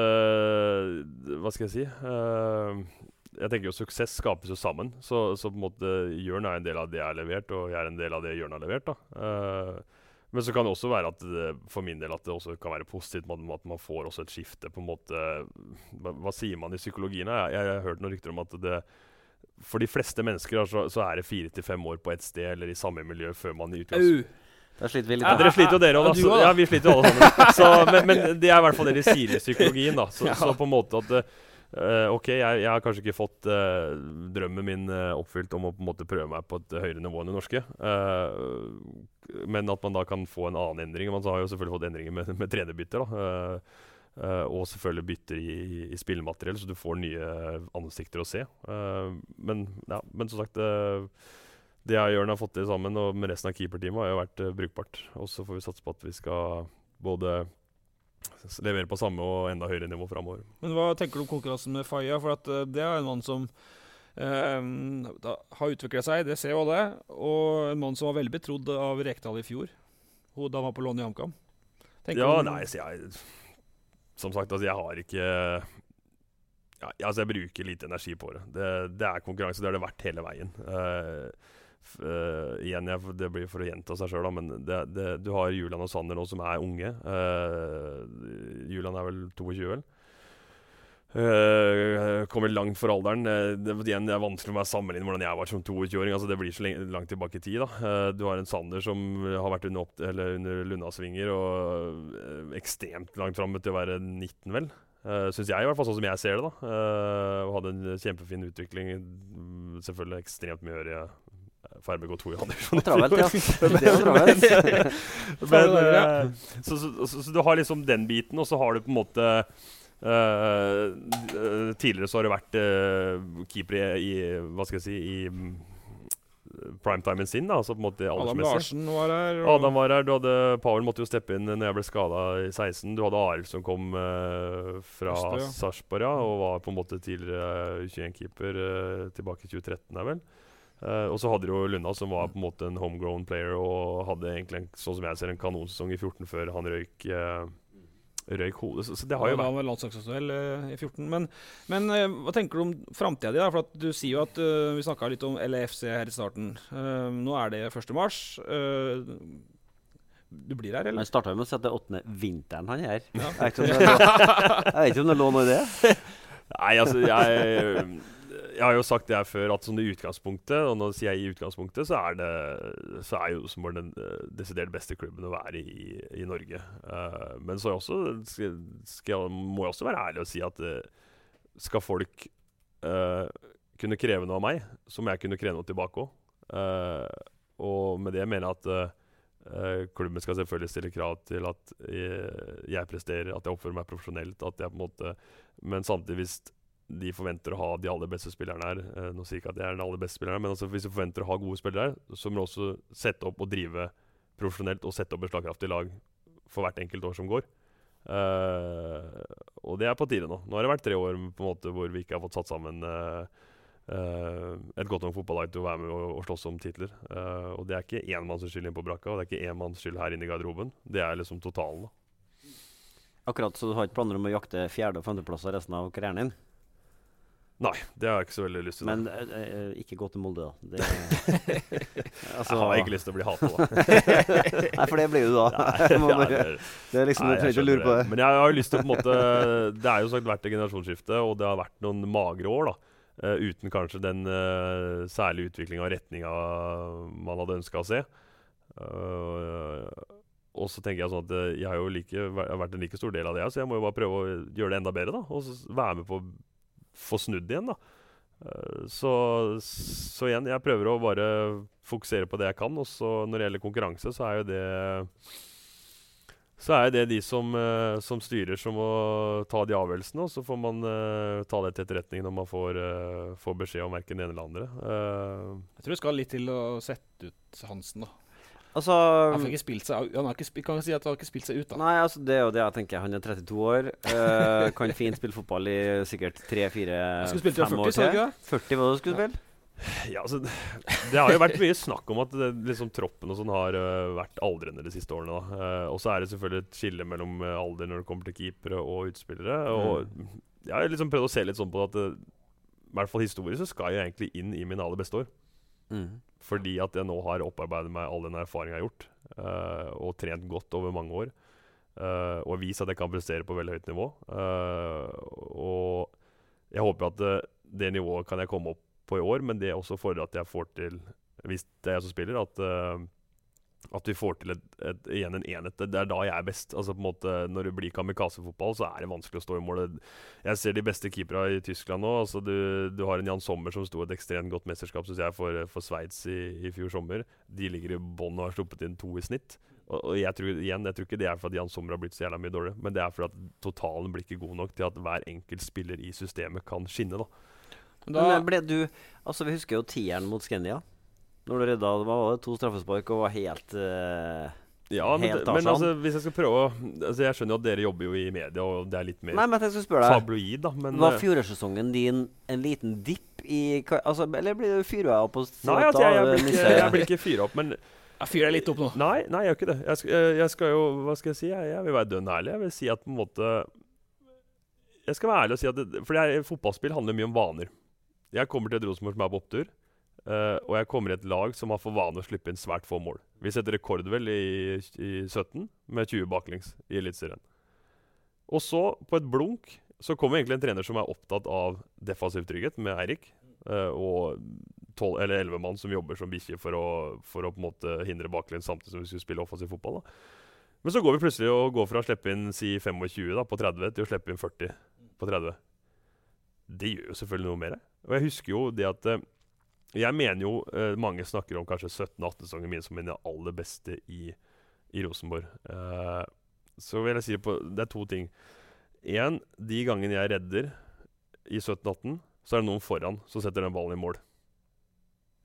jeg tenker jo suksess skapes jo sammen, så på en måte Jørn er en del av det jeg har levert, og jeg er en del av det Jørn har levert. Da. Men så kan det også være at for min del at det også kan være positivt at man får også et skifte på en måte. Hva sier man i psykologien? Jeg har hørt noen rykter om at for de fleste mennesker så er det 4 til 5 år på et sted eller i samme miljø før man i utgangspunktet. Da sliter vi litt. Ja, dere sliter jo dere også, da. Ja, vi sliter jo alle sammen. Men det er i hvert fall det de sier i psykologien, da. Så på en måte at ok, jeg har kanskje ikke fått drømmen min oppfylt om å på en måte prøve meg på et høyere nivå enn det norske. Men at man da kan få en annen endring. Man har jo selvfølgelig fått endringer med trenerbytter, da. Og selvfølgelig bytter i spillemateriell, så du får nye ansikter å se. Men som sagt, det jeg og Jørn har fått til sammen, og med resten av keeperteamet, har jo vært brukbart. Og så får vi satse på at vi skal både levere på samme og enda høyere nivå fremover. Men hva tenker du om konkurransen med Faye? For at det er en mann som har utviklet seg, det ser jo alle, og en mann som var veldig betrodd av Rekdal i fjor, da han var på lån i HamKam. Som sagt, altså, jeg har ikke jeg bruker lite energi på det. Det er konkurranse, det har det vært hele veien. Igjen, det blir for å gjenta seg selv da, men du har Julian og Sander nå som er unge. Julian er vel 22, vel? Kommer langt for alderen. Det er vanskelig for meg å sammenligne hvordan jeg var som 22-åring. Altså, det blir så langt tilbake i tid. Da. Du har en Sander som har vært under Lundasvinger og ekstremt langt frem til å være 19, vel? Synes jeg i hvert fall, sånn som jeg ser det. Da. Og hadde en kjempefin utvikling. Selvfølgelig ekstremt mye høyere Færberg og 2 i andre. Travelt, ja. Det er travelt. Så du har liksom den biten, og så har du på en måte tidligere så har det vært keeper i primetimen sin, da, altså på en måte Adam aldersmessig. Larsen var her. Adam var her, Pavel måtte jo steppe inn når jeg ble skadet i 16. Du hadde Arild som kom fra Sarpsborg, og var på en måte tidligere U21-keeper tilbake i 2013, vel. Og så hadde du jo Lunda, som var på en måte en homegrown player, og hadde egentlig, sånn som jeg ser, en kanonsesong i 14 før han røyk hodet. Så det har jo vært. Han var landslagsaktuell i 14. Men hva tenker du om fremtiden din da? For at du sier jo at vi snakket litt om LAFC her i starten. Nå er det 1. mars. Du blir her, eller? Han startet jo med å si at det er 8. vinteren han er her. Ja. Jeg vet ikke om det lå noe i det. Nei, altså, jeg har jo sagt det her før, at sånn i utgangspunktet, og når sier jeg i utgangspunktet, så er jo Rosenborg den desidert beste klubben å være i Norge. Men så må jeg også være ærlig og si at skal folk kunne kreve noe av meg, så må jeg kunne kreve noe tilbake også. Og med det mener jeg at klubben skal selvfølgelig stille krav til at jeg presterer, at jeg oppfører meg profesjonelt, at jeg på en måte, men samtidig hvis de forventer å ha de aller beste spillerne her. Nå sier jeg ikke at jeg er den aller beste spilleren, men altså, hvis de forventer å ha gode spillere her, så må de også sette opp og drive profesjonelt og sette opp et slagkraftig lag for hvert enkelt år som går. Og det er på tide nå. Nå har det vært 3 år på en måte hvor vi ikke har fått satt sammen et godt nok fotballag til å være med og slåss om titler. Og det er ikke én manns skyld inn på brakka, og det er ikke én manns skyld her inne i garderoben. Det er liksom totalen da. Akkurat, så du har ikke planer om å jakte 4. og 5. plasser resten av karrieren din? Nei, det har jeg ikke så veldig lyst til. Men ikke gå til Molde, da. Altså, jeg har ikke lyst til å bli hatet, da. Nei, for det blir du da. Det er liksom, jeg lure på det. Men jeg har jo lyst til på en måte, det er jo sagt vært et generasjonsskifte, og det har vært noen magre år, da. Uten kanskje den særlige utviklingen og retningen man hadde ønsket å se. Og så tenker jeg sånn at jeg har jo vært en like stor del av det, så jeg må jo bare prøve å gjøre det enda bedre, da. Og så være med på få snudd igjen, da. Så igjen, jeg prøver å bare fokusere på det jeg kan, og så når det gjelder konkurranse, så er det de som styrer som må ta de avgjørelsene, og så får man ta det til etterretning når man får beskjed om hverken det ene eller andre. Jeg tror det skal litt til å sette ut Hansen, da. Altså, han har ikke spilt seg ut. Kan si at han har ikke spilt seg ut, da. Nei, altså det er jo det jeg tenker. Han er 32 år. Kan fint spille fotball i sikkert 3-4-5 år til. 40 hva du skulle spille? Ja, altså, det har jo vært mye snakk om at liksom, troppen og sånn har vært aldrende de siste årene. Og så er det selvfølgelig et skille mellom alder når det kommer til keepere og utspillere. Og jeg har liksom prøvd å se litt sånn på at i hvert fall historisk så skal jeg egentlig inn i mine aller beste år. Fordi at jeg nå har opparbeidet meg all den erfaringen jeg har gjort, og trent godt over mange år, og vist at jeg kan prestere på veldig høyt nivå. Og jeg håper at det nivået kan jeg komme opp på i år, men det er også for at jeg får til, hvis det er jeg som spiller, at vi får til igjen en enhet. Det er da jeg er best. Altså på en måte, når det blir kamikaze-fotball, så er det vanskelig å stå i mål. Jeg ser de beste keepere i Tyskland nå. Altså du har en Jan Sommer som sto et ekstremt godt mesterskap, synes jeg, for Sveits i fjor sommer. De ligger i bånn og har sluppet inn 2 i snitt. Og jeg tror ikke det er for at Jan Sommer har blitt så jævla mye dårlig, men det er for at totalen blir ikke god nok til at hver enkelt spiller i systemet kan skinne, da. Men ble du, altså vi husker jo 10-eren mot Skandia. Når du redda, var det 2 straffespark og var helt ja, men altså, hvis jeg skal prøve altså, jeg skjønner jo at dere jobber jo i media, og det er litt mer tabloid, da. Men var fjorårssesongen din en liten dipp i altså, eller blir du fyret opp? Nei, altså, jeg blir ikke fyret opp, men jeg fyrer deg litt opp nå. Nei, jeg gjør ikke det. Jeg skal jo, hva skal jeg si? Jeg vil være dønn ærlig. Jeg vil si at på en måte jeg skal være ærlig og si at for fotballspill handler mye om vaner. Jeg kommer til et Rosenborg som er på opptur. Og jeg kommer i et lag som har for vane å slippe inn svært få mål. Vi setter rekord vel i 17 med 20 baklengs i Eliteserien. Og så, på et blunk, så kommer egentlig en trener som er opptatt av defensiv trygghet med Eirik, og 12 eller 11 mann som jobber som bikkje for å på en måte hindre baklengs samtidig som vi skulle spille offensiv fotball, da. Men så går vi plutselig og går fra å slippe inn si 25 da, på 30 til å slippe inn 40 på 30. Det gjør jo selvfølgelig noe mer. Og jeg husker jo det at jeg mener jo mange snakker om kanskje 17-18-sesongen min som mine aller beste i Rosenborg. Så vil jeg si det er 2 ting. En, de gangene jeg redder i 17-18, så er det noen foran som setter den ballen i mål.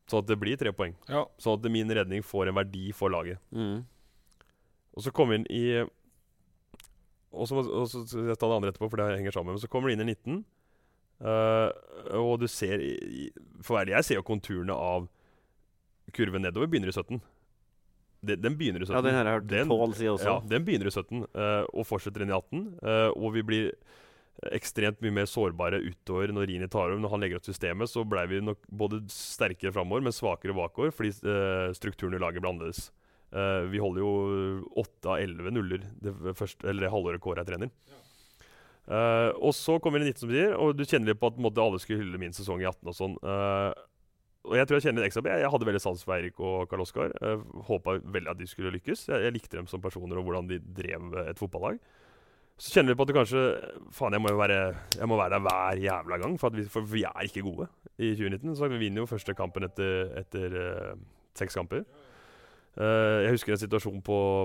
Sånn at det blir 3 poeng. Ja. Sånn at min redning får en verdi for laget. Og så kommer vi inn i Og så skal jeg ta det andre etterpå, for det henger sammen. Men så kommer du inn i 19, og du ser for hver jeg ser jo konturene av kurven nedover begynner i 17. Den begynner i 17. Ja, den har jeg hørt Pål si også. Ja, den begynner i 17 og fortsetter inn i 18. Og vi blir ekstremt mye mer sårbare utover når Rini tar over. Når han legger opp systemet, så ble vi nok både sterkere fremover, men svakere bakover, fordi strukturen i laget ble annerledes. Vi holder jo 8 av 11 nuller det halvåret Kåre er trener. Og så kommer det 19 som sier, og du kjenner litt på at alle skulle hylle min sesong i 18 og sånn. Og jeg tror jeg kjenner litt ekstra på. Jeg hadde veldig sans for Eirik og Karl Oskar. Håpet veldig at de skulle lykkes. Jeg likte dem som personer og hvordan de drev et fotballag. Så kjenner vi på at det kanskje faen, jeg må være der hver jævla gang, for vi er ikke gode i 2019. Så vi vinner jo første kampen etter 6 kamper. Jeg husker en situasjon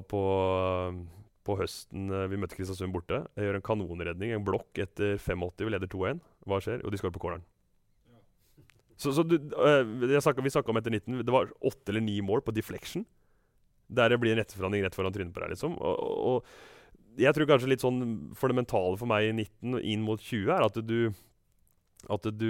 på høsten. Vi møtte Kristiansund borte. Jeg gjør en kanonredning, en blokk etter 85, vi leder 2-1. Hva skjer? Og de skår på corneren. Så vi snakket om etter 19. Det var 8 eller 9 mål på deflection. Der det blir en retteforandring rett foran trynet på deg, liksom. Og jeg tror kanskje litt sånn for det mentale for meg i 19 og inn mot 20 er at du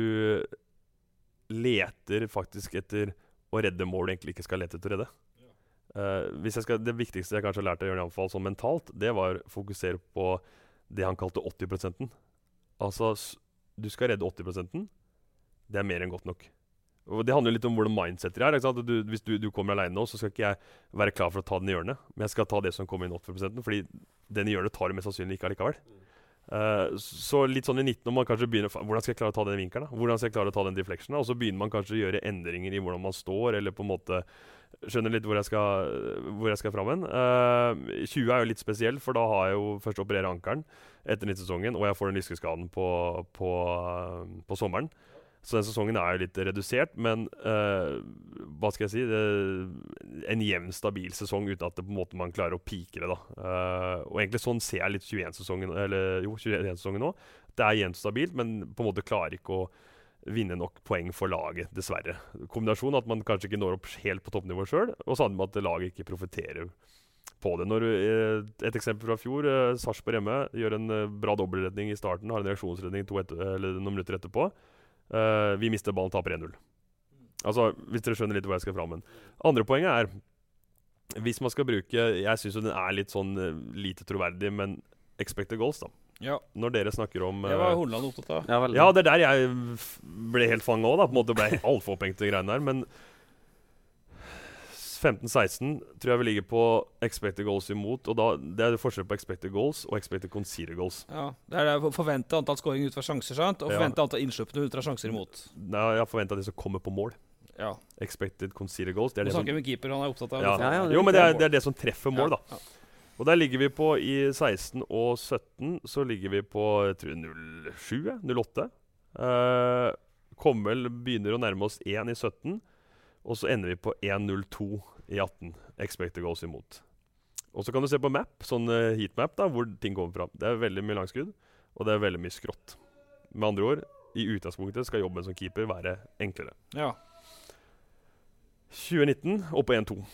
leter faktisk etter å redde mål du egentlig ikke skal lete etter å redde. Det viktigste jeg kanskje har lært av Jørgen Janfall sånn mentalt, det var å fokusere på det han kalte 80%. Altså, du skal redde 80%. Det er mer enn godt nok. Og det handler litt om hvordan mindsetter er. Hvis du kommer alene nå, så skal ikke jeg være klar for å ta den i hjørnet. Men jeg skal ta det som kommer inn 80%, fordi den i hjørnet tar det mest sannsynlig ikke allikevel. Så litt sånn i 19 når man kanskje begynner hvordan skal jeg klare å ta den vinkelen? Hvordan skal jeg klare å ta den deflectionen? Og så begynner man kanskje å gjøre endringer i hvordan man står, eller på en måte skjønner litt hvor jeg skal fram hen. 20 er jo litt spesiell, for da har jeg jo først operert ankelen etter 19-sesongen, og jeg får den lyskeskaden på sommeren. Så den sesongen er jo litt redusert, men hva skal jeg si, en jevn, stabil sesong uten at det på en måte man klarer å pike det da. Og egentlig sånn ser jeg litt 21-sesongen nå. Det er jevnt stabilt, men på en måte klarer ikke å vinne nok poeng for laget, dessverre. Kombinasjonen at man kanskje ikke når opp helt på toppnivå selv, og sammen med at laget ikke profiterer på det. Et eksempel fra fjor, Sarpsborg hjemme gjør en bra dobbeltredning i starten, har en reaksjonsredning noen minutter etterpå. Vi mister ballen, taper 1-0. Altså, hvis dere skjønner litt hvor jeg skal fram. Andre poenget er, hvis man skal bruke, jeg synes jo den er litt sånn lite troverdig, men expected goals da. Ja. Når dere snakker om Det var Hornland opptatt av. Ja, det er der jeg ble helt fanget også da. På en måte ble alt for opphengt i greiene der. Men 15-16 tror jeg vi ligger på expected goals imot. Og da, det er det forskjell på expected goals og expected conceded goals. Ja, det er det forventet antall scoring ut fra sjanser, sant? Og forventet antall innsluppene ut fra sjanser imot. Nei, jeg forventer det som kommer på mål. Ja. Expected conceded goals. Det er Nå det snakker vi med keeper, han er opptatt av. Ja. Jo, men det er det som treffer mål da. Ja. Og der ligger vi på i 16 og 17, så ligger vi på, jeg tror, 07, 08. Kommel begynner å nærme oss 1 i 17, og så ender vi på 1-0-2 i 18, expected goals imot. Og så kan du se på map, sånn heatmap da, hvor ting kommer fra. Det er veldig mye langskudd, og det er veldig mye skrått. Med andre ord, i utgangspunktet skal jobben som keeper være enklere. Ja. 2019, opp på 1-2.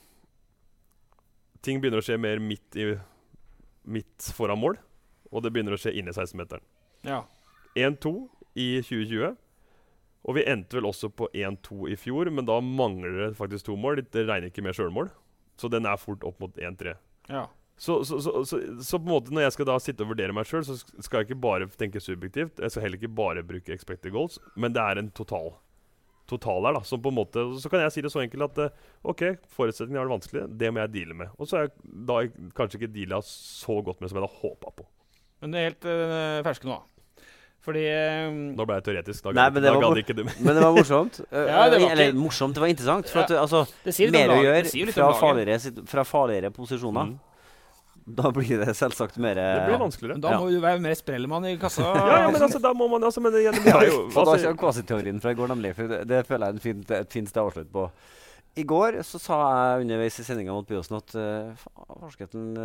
Ting begynner å skje mer midt foran mål, og det begynner å skje inne i 16-meteren. Ja. 1-2 i 2020, og vi endte vel også på 1-2 i fjor, men da mangler det faktisk 2 mål. Det regner ikke med selvmål, så den er fort opp mot 1-3. Ja. Så på en måte når jeg skal da sitte og vurdere meg selv, så skal jeg ikke bare tenke subjektivt, jeg skal heller ikke bare bruke expected goals, men det er en total her da, som på en måte, så kan jeg si det så enkelt at ok, forutsetningen er det vanskelig, det må jeg deale med. Og så er jeg da kanskje ikke dealet så godt med som jeg hadde håpet på. Men det er helt ferske nå. Fordi Nå ble jeg teoretisk. Nei, men det var morsomt. Ja, det var eller morsomt, det var interessant. For at, ja, altså, mer å gjøre fra farligere posisjoner. Da blir det selvsagt mer Det blir vanskeligere. Da må du være mer sprellemann i kassa. ja, men altså, da må man men det er jo og da kommer kvasiteorien fra i går, nemlig. For det føler jeg er et fint sted å avslutte på. I går så sa jeg underveis i sendingen mot Byåsen at farsketten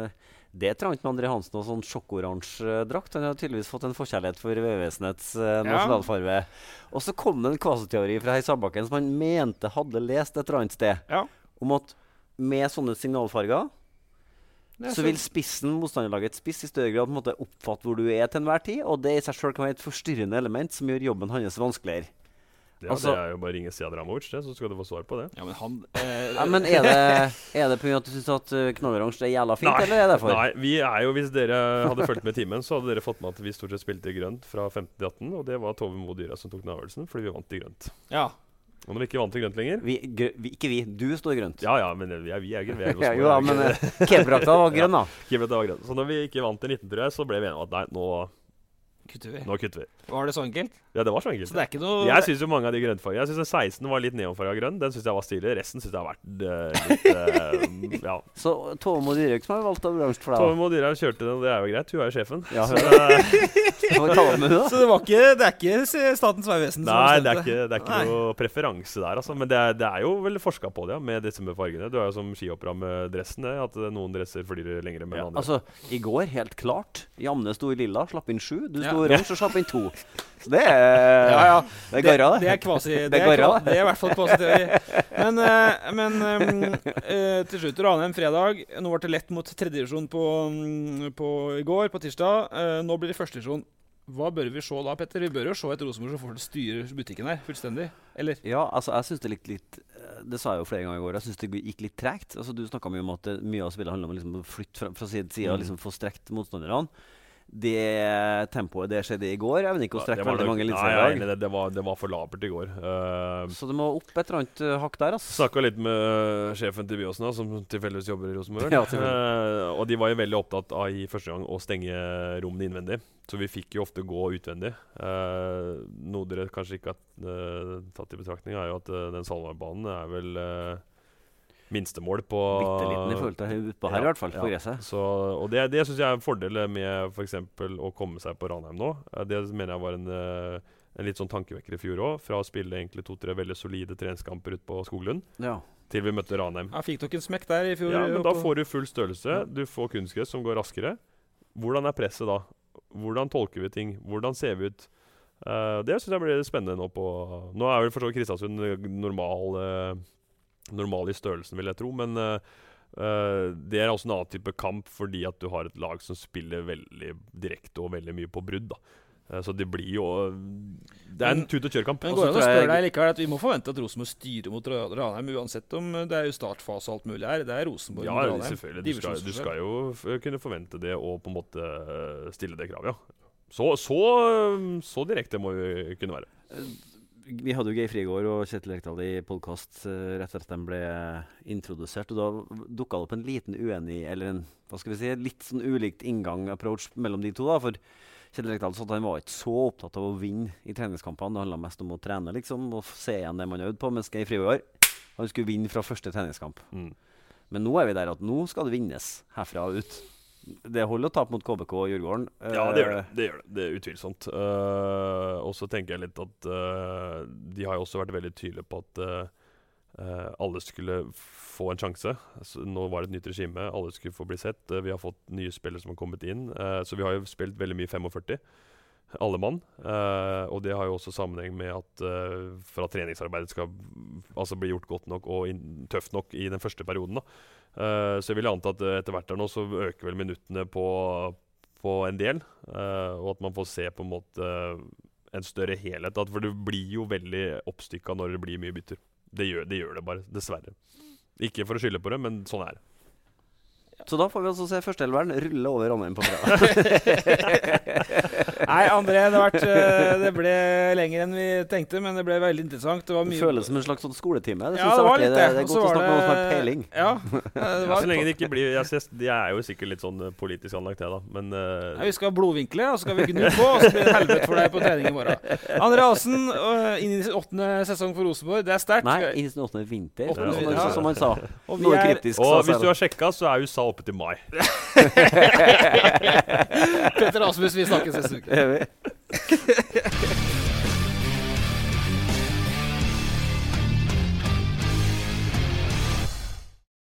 Det trant med André Hansen og sånn sjokkoransje drakt. Han har tydeligvis fått en forkjærlighet for Vevesnets nasjonalfarve. Og så kom det en kvasiteori fra Hei Sabakken som han mente hadde lest et eller annet sted. Om at med sånne signalfarger så vil motstanderlagets spiss i større grad på en måte oppfatte hvor du er til enhver tid. Og det i seg selv kan være et forstyrrende element som gjør jobben hans vanskeligere. Ja, det jo bare å ringe Siadramovic, så skal du få svar på det. Ja, men han... men er det på grunn av at du synes at knalloransje jævla fint, eller er det for? Nei, vi jo, hvis dere hadde fulgt med timen, så hadde dere fått med at vi stort sett spilte i grønt fra 15 til 18, og det var Tove Mo Dyra som tok den avgjørelsen, fordi vi vant i grønt. Ja. Og når vi ikke vant i grønt lenger... Ikke vi, du står i grønt. Ja, men vi grønt. Jo, men Kebrakta var grønn da. Kebrakta var grønn. Så når vi ikke vant i 19, tror jeg, så ble vi enige om at nei, nå kutter vi. Var det så enkelt? Ja, det var så enkelt. Så det ikke noe... Jeg synes jo mange av de grønnfargene. Jeg synes den 16 var litt neonfarga grønn. Den synes jeg var stilig. Resten synes jeg har vært litt ja. Så Tove Mo Dyrhaug som har valgt av oransje for deg? Tove Mo Dyrhaug kjørte den, og det jo greit. Hun jo sjefen. Ja, så det er ikke Statens vegvesen som har bestemt det? Nei, det er ikke noe preferanse der, altså. Men det jo vel forsket på det, ja, med disse med fargene. Du har jo som skihoppere med dressen, at noen dresser flyr lengre med andre. Altså, i går, helt klart. Jamne sto i lilla, slapp inn 7. Du sto oransje og slapp inn 2. Så det det garra, det. Det kvasi... Det i hvert fall kvasi-teori. Men til slutt, Ranheim fredag. Nå var det lett mot tredjedivisjon på i går, på tirsdag. Nå blir det førstedivisjon. Hva bør vi se da, Petter? Vi bør jo se et Rosenborg som får styre butikken her, fullstendig, eller? Ja, altså, jeg synes det litt det sa jeg jo flere ganger i går, jeg synes det gikk litt tregt. Altså, du snakket mye om at mye av spillet handler om liksom, å flytte fra side til side og liksom, få strekt motstanderne. Det tempoet det skjedde i går, jeg vet ikke å strekke veldig mange Nei, det var for labert i går. Så det må opp et eller annet hakk der, altså. Snakket litt med sjefen til Byåsen, som tilfeldigvis jobber i Rosenborg. Og de var jo veldig opptatt av i første gang å stenge rommene innvendig. Så vi fikk jo ofte gå utvendig. Noe dere kanskje ikke har tatt i betraktning, jo at den Salmarbanen vel... minstemål på bitteliten i forhold til utpå her i hvert fall for gresset. Og det synes jeg en fordel med for eksempel å komme seg på Ranheim nå. Det mener jeg var en litt sånn tankevekker i fjor også, fra å spille egentlig 2-3 veldig solide treningskamper ut på Skoglund til vi møtte Ranheim. Ja, fikk dere en smekk der i fjor? Ja, men da får du full størrelse, du får kunstgress som går raskere. Hvordan presset da? Hvordan tolker vi ting? Hvordan ser vi ut? Det synes jeg blir spennende nå på... Nå vel for så Kristiansund normal i størrelsen, vil jeg tro, men det også en annen type kamp fordi at du har et lag som spiller veldig direkte og veldig mye på brudd da. Så det blir jo... Det en tut- og kjørkamp. Men går det an å spørre deg likevel at vi må forvente at Rosenborg styrer mot Ranheim, uansett om det jo startfase og alt mulig her. Det Rosenborg mot Ranheim. Ja, selvfølgelig. Du skal jo kunne forvente det og på en måte stille det kravet, ja. Så direkte må vi kunne være. Vi hadde jo Geir Frigård og Kjetil Rekdal i podcast rett etter at de ble introdusert, og da dukket det opp en liten uenig, eller en, hva skal vi si, litt sånn ulikt approach mellom de to da, for Kjetil Rekdal sa at han var ikke så opptatt av å vinne i treningskampene, det handlet mest om å trene liksom, og se igjen det man øvde på, mens Geir Frigård, han skulle vinne fra første treningskamp. Men nå vi der at nå skal det vinnes herfra og ut. Det holder å tape mot KBK og Djurgården. Ja, det gjør det. Det utvilsomt. Og så tenker jeg litt at de har jo også vært veldig tydelige på at alle skulle få en sjanse. Altså, nå var det et nytt regime. Alle skulle få bli sett. Vi har fått nye spillere som har kommet inn. Så vi har jo spilt veldig mye 45. Alle mann. Og det har jo også sammenheng med at for at treningsarbeidet skal bli gjort godt nok og tøft nok i den første perioden da. Så jeg vil anta at etter hvert der nå så øker vel minuttene på en del, og at man får se på en måte en større helhet, for det blir jo veldig oppstykket når det blir mye bytter. Det gjør det bare, dessverre. Ikke for å skylde på det, men sånn det. Så da får vi også se førsteelveren rulle over Ranheim på fredag. Nei, André, det ble lenger enn vi tenkte, men det ble veldig interessant. Det føles som en slags sånn skoletime. Det var litt det. Det godt å snakke med noen som har peiling. Ja, så lenge det ikke blir... De jo sikkert litt sånn politisk anlagt det da, men... vi skal ha blodvinkle, og så skal vi gnu på, og så blir det helvete for deg på trening i morgen. André Asen, inn i sin 8. sesong for Rosenborg, det sterkt. Nei, inn i sin 8. vinter, som han sa. Og hvis du har sjekket, så USA oppe til mai. Petter Asmus, vi snakkes neste uke.